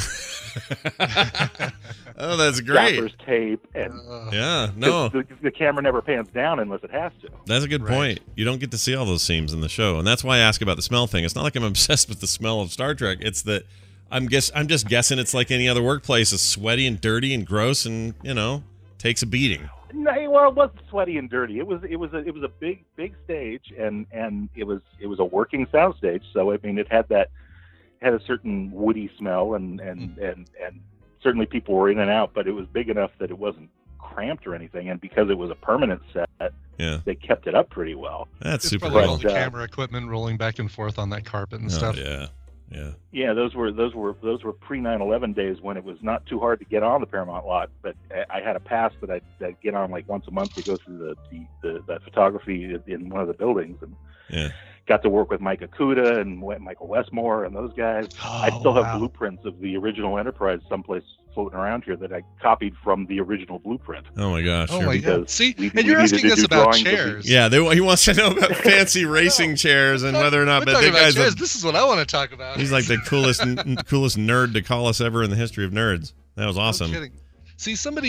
A: Oh, that's great.
N: Gaffer's tape and the camera never pans down unless it has to.
A: That's a good point. You don't get to see all those seams in the show, and that's why I ask about the smell thing. It's not like I'm obsessed with the smell of Star Trek. It's that I'm just guessing it's like any other workplace. It's sweaty and dirty and gross, and takes a beating.
N: No, well, it wasn't sweaty and dirty. It was a big stage, and it was a working sound stage. So I mean, it had a certain woody smell, and certainly people were in and out. But it was big enough that it wasn't cramped or anything. And because it was a permanent set, they kept it up pretty well.
A: That's super
B: cool.
A: cool.
B: All the camera equipment rolling back and forth on that carpet and stuff.
N: Yeah, those were pre 9/11 days when it was not too hard to get on the Paramount lot. But I had a pass that I'd get on like once a month to go through that photography in one of the buildings, and got to work with Mike Okuda and Michael Westmore and those guys. I still have blueprints of the original Enterprise someplace floating around here that I copied from the original blueprint.
A: Oh my gosh!
B: Oh my god! See, and you're asking us about chairs.
A: Yeah, he wants to know about fancy racing chairs and whether or not.
B: But that guy's this is what I want to talk about.
A: He's like the coolest nerd to call us ever in the history of nerds. That was awesome.
B: No kidding. See, somebody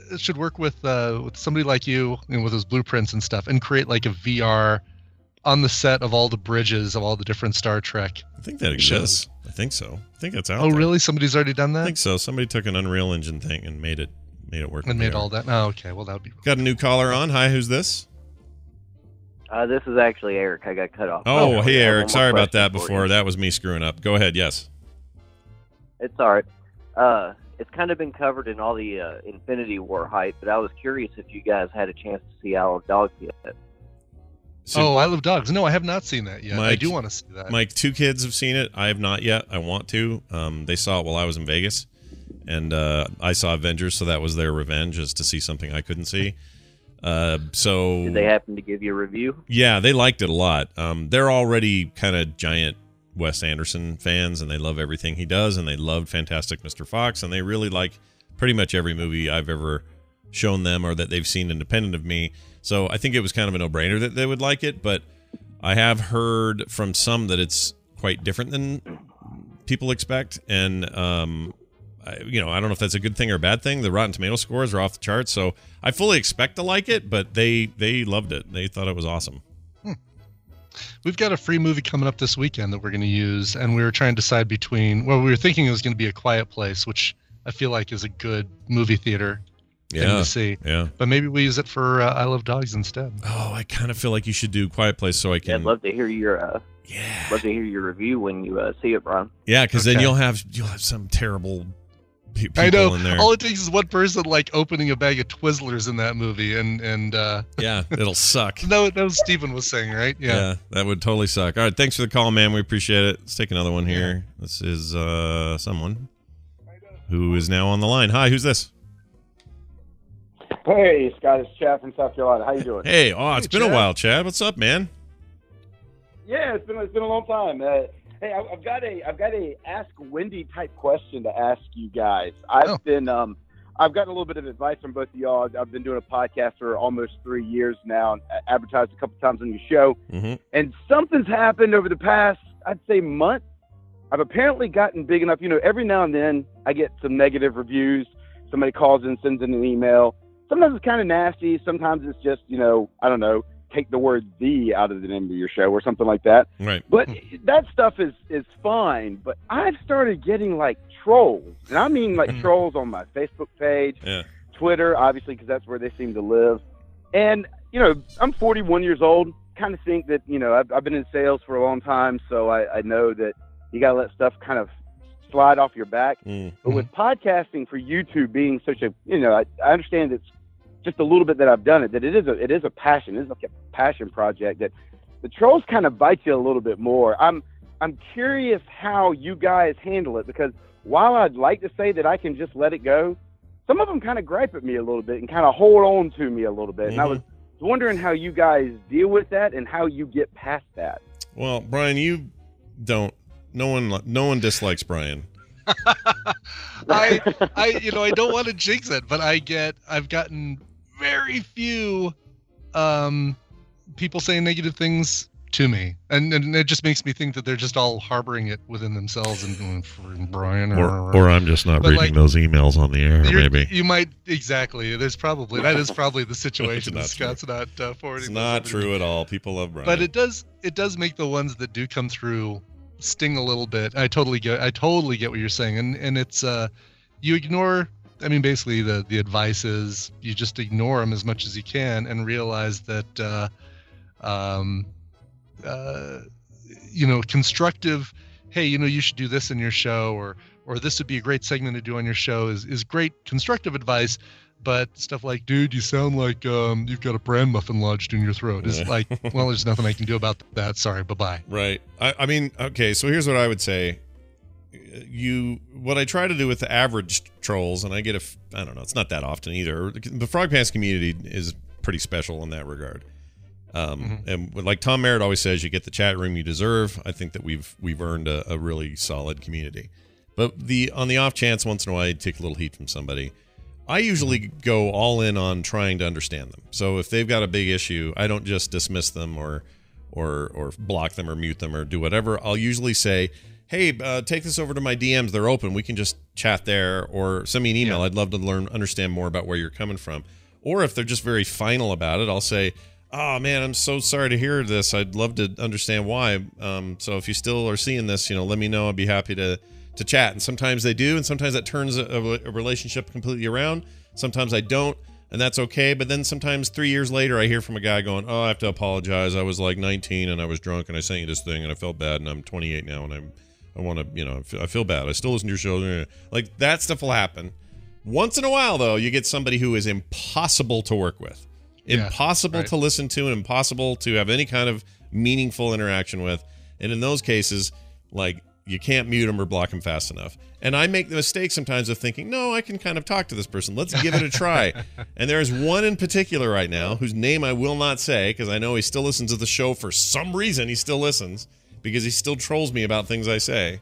B: should work with somebody like you, with those blueprints and stuff, and create like a VR on the set of all the bridges of all the different Star Trek.
A: I think that exists. I think so. I think that's out.
B: Oh,
A: there.
B: really? Somebody's already done that?
A: I think so. Somebody took an Unreal Engine thing and made it work.
B: And made all that. Oh, okay. Well, that would be.
A: Got a new caller on. Hi, who's this?
K: This is actually Eric. I got cut off.
A: Oh, hey, Eric. Sorry about that before. That was me screwing up. Go ahead. Yes.
K: It's all right. It's kind of been covered in all the Infinity War hype, but I was curious if you guys had a chance to see Isle of Dogs yet.
B: So, Isle of Dogs. No, I have not seen that yet. I do want to see that.
A: My 2 kids have seen it. I have not yet. I want to. They saw it while I was in Vegas, and I saw Avengers, so that was their revenge, is to see something I couldn't see. So
K: did they happen to give you a review?
A: Yeah, they liked it a lot. They're already kind of giant Wes Anderson fans, and they love everything he does, and they loved Fantastic Mr. Fox, and they really like pretty much every movie I've ever shown them or that they've seen independent of me. So I think it was kind of a no-brainer that they would like it, but I have heard from some that it's quite different than people expect, and I don't know if that's a good thing or a bad thing. The Rotten Tomato scores are off the charts, so I fully expect to like it, but they loved it. They thought it was awesome.
B: We've got a free movie coming up this weekend that we're going to use, and we were trying to decide between, we were thinking it was going to be A Quiet Place, which I feel like is a good movie theater thing to see.
A: Yeah.
B: But maybe we use it for Isle of Dogs instead.
A: Oh, I kind of feel like you should do Quiet Place so I can...
K: Yeah, I'd love to hear your love to hear your review when you see it, Brian.
A: Yeah, because then you'll have some terrible people
B: I know.
A: in there.
B: All it takes is one person like opening a bag of Twizzlers in that movie, and
A: yeah, it'll suck.
B: That was Stephen was saying, right?
A: Yeah, that would totally suck. All right, thanks for the call, man. We appreciate it. Let's take another one here. This is someone who is now on the line. Hi, who's this?
O: Hey, Scott, it's Chad from South Carolina. How you doing?
A: Hey, it's been a while, Chad. What's up, man?
O: Yeah, it's been a long time. Hey, I've got a Ask Wendy type question to ask you guys. I've gotten a little bit of advice from both of y'all. I've been doing a podcast for almost 3 years now, advertised a couple times on your show, and something's happened over the past, I'd say, month. I've apparently gotten big enough. Every now and then I get some negative reviews. Somebody calls in, sends in an email. Sometimes it's kind of nasty. Sometimes it's just, I don't know, take the word "the" out of the name of your show or something like that.
A: Right.
O: But that stuff is fine. But I've started getting like trolls, and I mean like trolls on my Facebook page, Twitter, obviously, because that's where they seem to live. And I'm 41 years old. Kind of think that I've been in sales for a long time, so I know that you got to let stuff kind of slide off your back. But with podcasting for YouTube being such a, I understand it's just a little bit that I've done it, that it is a passion. It's like a passion project that the trolls kind of bite you a little bit more. I'm curious how you guys handle it, because while I'd like to say that I can just let it go, some of them kind of gripe at me a little bit and kind of hold on to me a little bit. And I was wondering how you guys deal with that and how you get past that.
A: Well, Brian, you don't. No one dislikes Brian.
B: I don't want to jinx it, but I've gotten very few people saying negative things to me, and it just makes me think that they're just all harboring it within themselves and Brian
A: or I'm just not reading those emails on the air. Maybe
B: you might exactly. That is probably the situation. Scott's not forwarding.
A: It's not true at all. People love Brian,
B: but it does make the ones that do come through sting a little bit. I totally get what you're saying, and it's you ignore. I mean, basically the advice is you just ignore them as much as you can and realize that constructive, hey, you should do this in your show, or this would be a great segment to do on your show is great constructive advice. But stuff like, dude, you sound like you've got a bran muffin lodged in your throat. It's like, well, there's nothing I can do about that. Sorry, bye-bye.
A: Right. I mean, okay, so here's what I would say. What I try to do with the average trolls, and I get I don't know, it's not that often either. The Frog Pants community is pretty special in that regard. And like Tom Merritt always says, you get the chat room you deserve. I think that we've earned a really solid community. But on the off chance once in a while I take a little heat from somebody, I usually go all in on trying to understand them. So if they've got a big issue, I don't just dismiss them or block them or mute them or do whatever. I'll usually say, hey, take this over to my DMs. They're open. We can just chat there, or send me an email. I'd love to understand more about where you're coming from. Or if they're just very final about it, I'll say, oh, man, I'm so sorry to hear this. I'd love to understand why. So if you still are seeing this, let me know. I'd be happy to chat. And sometimes they do, and sometimes that turns a relationship completely around. Sometimes I don't, and that's okay. But then sometimes 3 years later, I hear from a guy going, oh, I have to apologize. I was like 19, and I was drunk, and I sent you this thing, and I felt bad, and I'm 28 now, and I want to, I feel bad. I still listen to your show. Like, that stuff will happen. Once in a while, though, you get somebody who is impossible to work with. Impossible to listen to, and impossible to have any kind of meaningful interaction with. And in those cases, like, you can't mute them or block them fast enough. And I make the mistake sometimes of thinking, no, I can kind of talk to this person. Let's give it a try. And there is one in particular right now whose name I will not say, because I know he still listens to the show for some reason. He still listens because he still trolls me about things I say.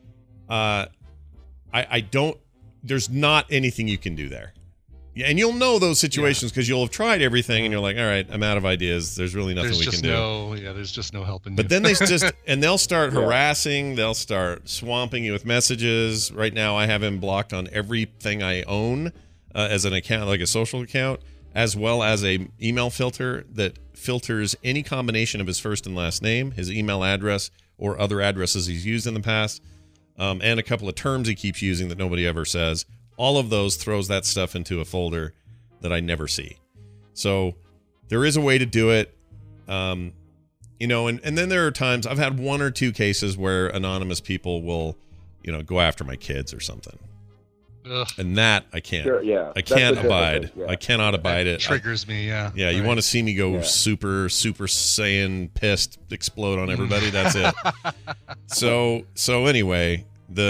A: There's not anything you can do there. Yeah, and you'll know those situations because you'll have tried everything, and you're like, all right, I'm out of ideas. There's really nothing we can do.
B: There's just no helping.
A: But then they'll start harassing. They'll start swamping you with messages. Right now, I have him blocked on everything I own as an account, like a social account, as well as a email filter that filters any combination of his first and last name, his email address, or other addresses he's used in the past, and a couple of terms he keeps using that nobody ever says. All of those throws that stuff into a folder that I never see. So there is a way to do it. And then there are times I've had one or two cases where anonymous people will, go after my kids or something.
B: Ugh.
A: And that I can't.
O: Sure,
A: I can't abide. I cannot abide it.
B: Triggers me, yeah.
A: Yeah, you want to see me go super Saiyan pissed, explode on everybody. That's it. So anyway,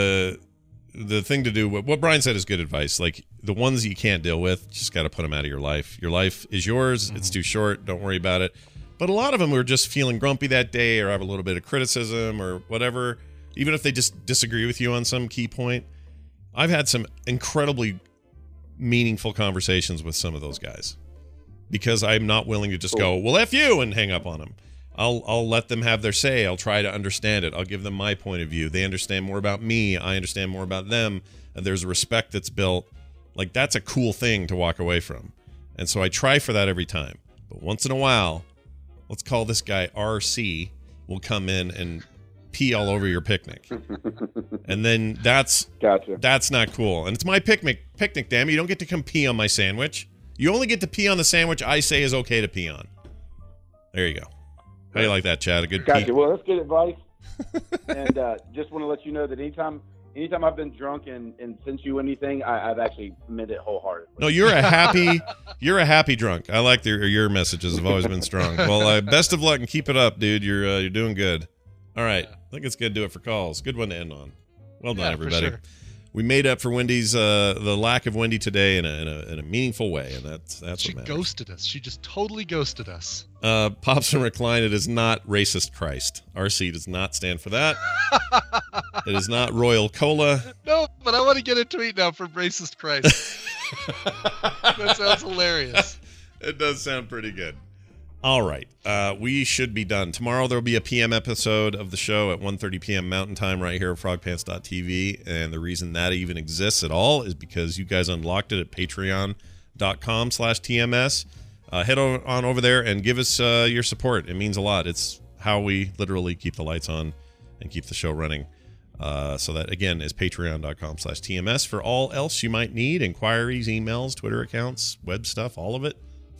A: the thing to do, what Brian said is good advice. Like, the ones you can't deal with, just got to put them out of your life. Your life is yours. It's too short. Don't worry about it. But a lot of them are just feeling grumpy that day, or have a little bit of criticism or whatever, even if they just disagree with you on some key point. I've had some incredibly meaningful conversations with some of those guys because I'm not willing to just go, well, F you, and hang up on them. I'll let them have their say. I'll try to understand it. I'll give them my point of view. They understand more about me. I understand more about them. And there's a respect that's built. Like, that's a cool thing to walk away from. And so I try for that every time. But once in a while, let's call this guy RC, will come in and pee all over your picnic. And then that's not cool. And it's my picnic, damn it. You don't get to come pee on my sandwich. You only get to pee on the sandwich I say is okay to pee on. There you go. How do you like that, Chad? A good pee?
O: Well, that's good advice. And just want to let you know that anytime I've been drunk and sent you anything, I've actually meant it wholeheartedly.
A: No, you're a happy drunk. I like your messages have always been strong. Well, best of luck and keep it up, dude. You're doing good. All right, I think it's good to do it for calls. Good one to end on. Well done, everybody.
B: Sure.
A: We made up for Wendy's the lack of Wendy today in a meaningful way, and that's
B: she
A: what matters.
B: Ghosted us. She just totally ghosted us.
A: Pops and Recline. It is not racist Christ. RC does not stand for that. It is not Royal Cola.
B: No, but I want to get a tweet now from racist Christ. That sounds hilarious.
A: It does sound pretty good. All right. We should be done. Tomorrow there will be a PM episode of the show at 1:30 p.m. Mountain Time right here at frogpants.tv. And the reason that even exists at all is because you guys unlocked it at patreon.com/TMS. Head on over there and give us your support. It means a lot. It's how we literally keep the lights on and keep the show running. So that, again, is patreon.com/TMS. For all else you might need, inquiries, emails, Twitter accounts, web stuff, all of it,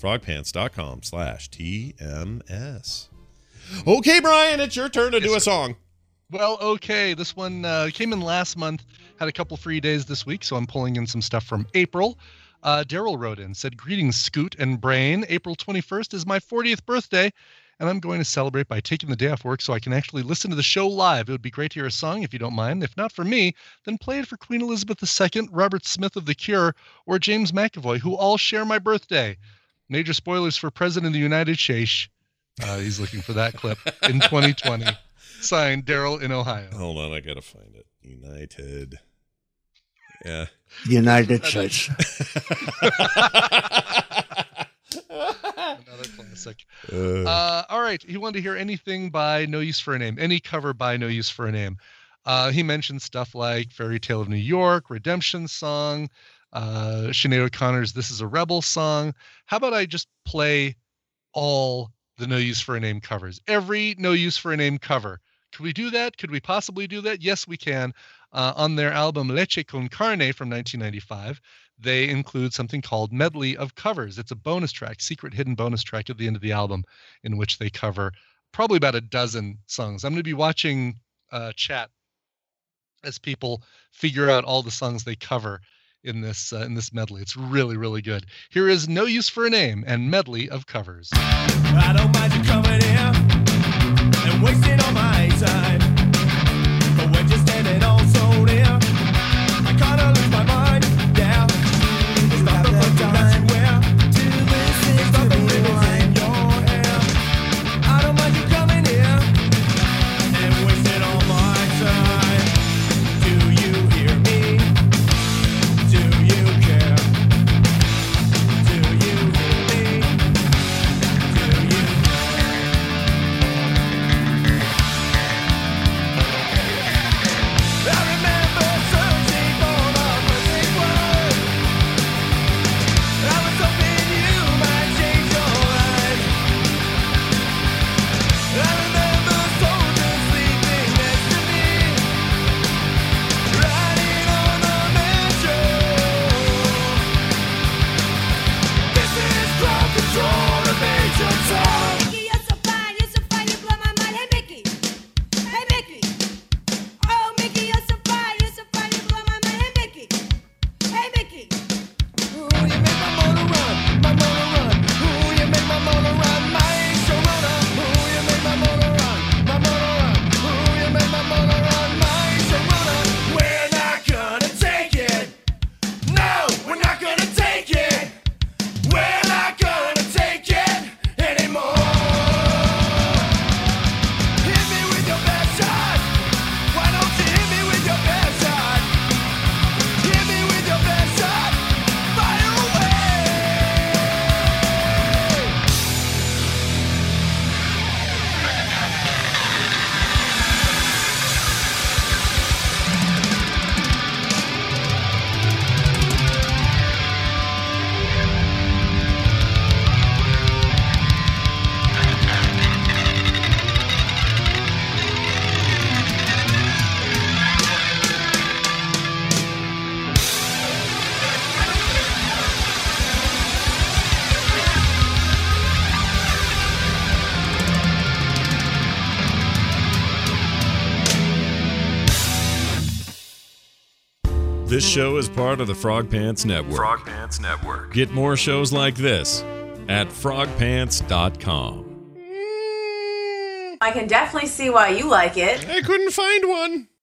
A: frogpants.com/TMS. Okay, Brian, it's your turn to do a song.
B: Well, okay. This one came in last month, had a couple free days this week, so I'm pulling in some stuff from April. Daryl wrote in, said, "Greetings, Scoot and Brain. April 21st is my 40th birthday, and I'm going to celebrate by taking the day off work so I can actually listen to the show live. It would be great to hear a song if you don't mind. If not for me, then play it for Queen Elizabeth II, Robert Smith of The Cure, or James McAvoy, who all share my birthday. Major spoilers for President of the United States." He's looking for that clip in 2020. Signed, Daryl in Ohio.
A: Hold on, I gotta find it. United. Yeah.
P: United States.
B: Another classic. All right. He wanted to hear anything by No Use for a Name. Any cover by No Use for a Name. He mentioned stuff like Fairy Tale of New York, Redemption Song, Sinead O'Connor's This Is a Rebel song. How about I just play all the No Use for a Name covers? Every No Use for a Name cover. Could we do that? Could we possibly do that? Yes, we can. On their album Leche con Carne from 1995, they include something called Medley of Covers. It's a bonus track, secret hidden bonus track at the end of the album, in which they cover probably about a dozen songs. I'm going to be watching chat as people figure out all the songs they cover in this medley. It's really, really good. Here is No Use for a Name and Medley of Covers.
I: I don't mind you coming here and wasting all my time, but when you're standing all so near, I kinda lose my mind. Yeah, it's not the look that you wear to listen. It's not the ribbons in your hair. I don't mind you coming here and wasting all my time. Do you hear me? Do you care? Do you hear me? Do you I remember searching for the perfect word. I was hoping you might change your life. I remember soldiers sleeping next to me, riding on the metro. This is crowd control, the major talk.
L: Mickey, you're so fine, you blow my mind. Hey, Mickey. Hey, Mickey. Oh, Mickey, you're so fine, you blow my mind. Hey, Mickey. Hey, Mickey.
I: Ooh, you make my motor run, my motor run. Ooh, you make my motor run, my Sharona. Ooh, you make my motor run, my motor run. Ooh, you make my motor run, my Sharona. We're not gonna take it. No, we're not gonna take it. We're not gonna take it anymore. Hit me with your best shot. Why don't you hit me with your best shot? Hit me with your best shot. Fire away.
A: This show is part of the Frog Pants Network.
D: Frog Pants Network.
A: Get more shows like this at frogpants.com.
P: I can definitely see why you like it.
A: I couldn't find one.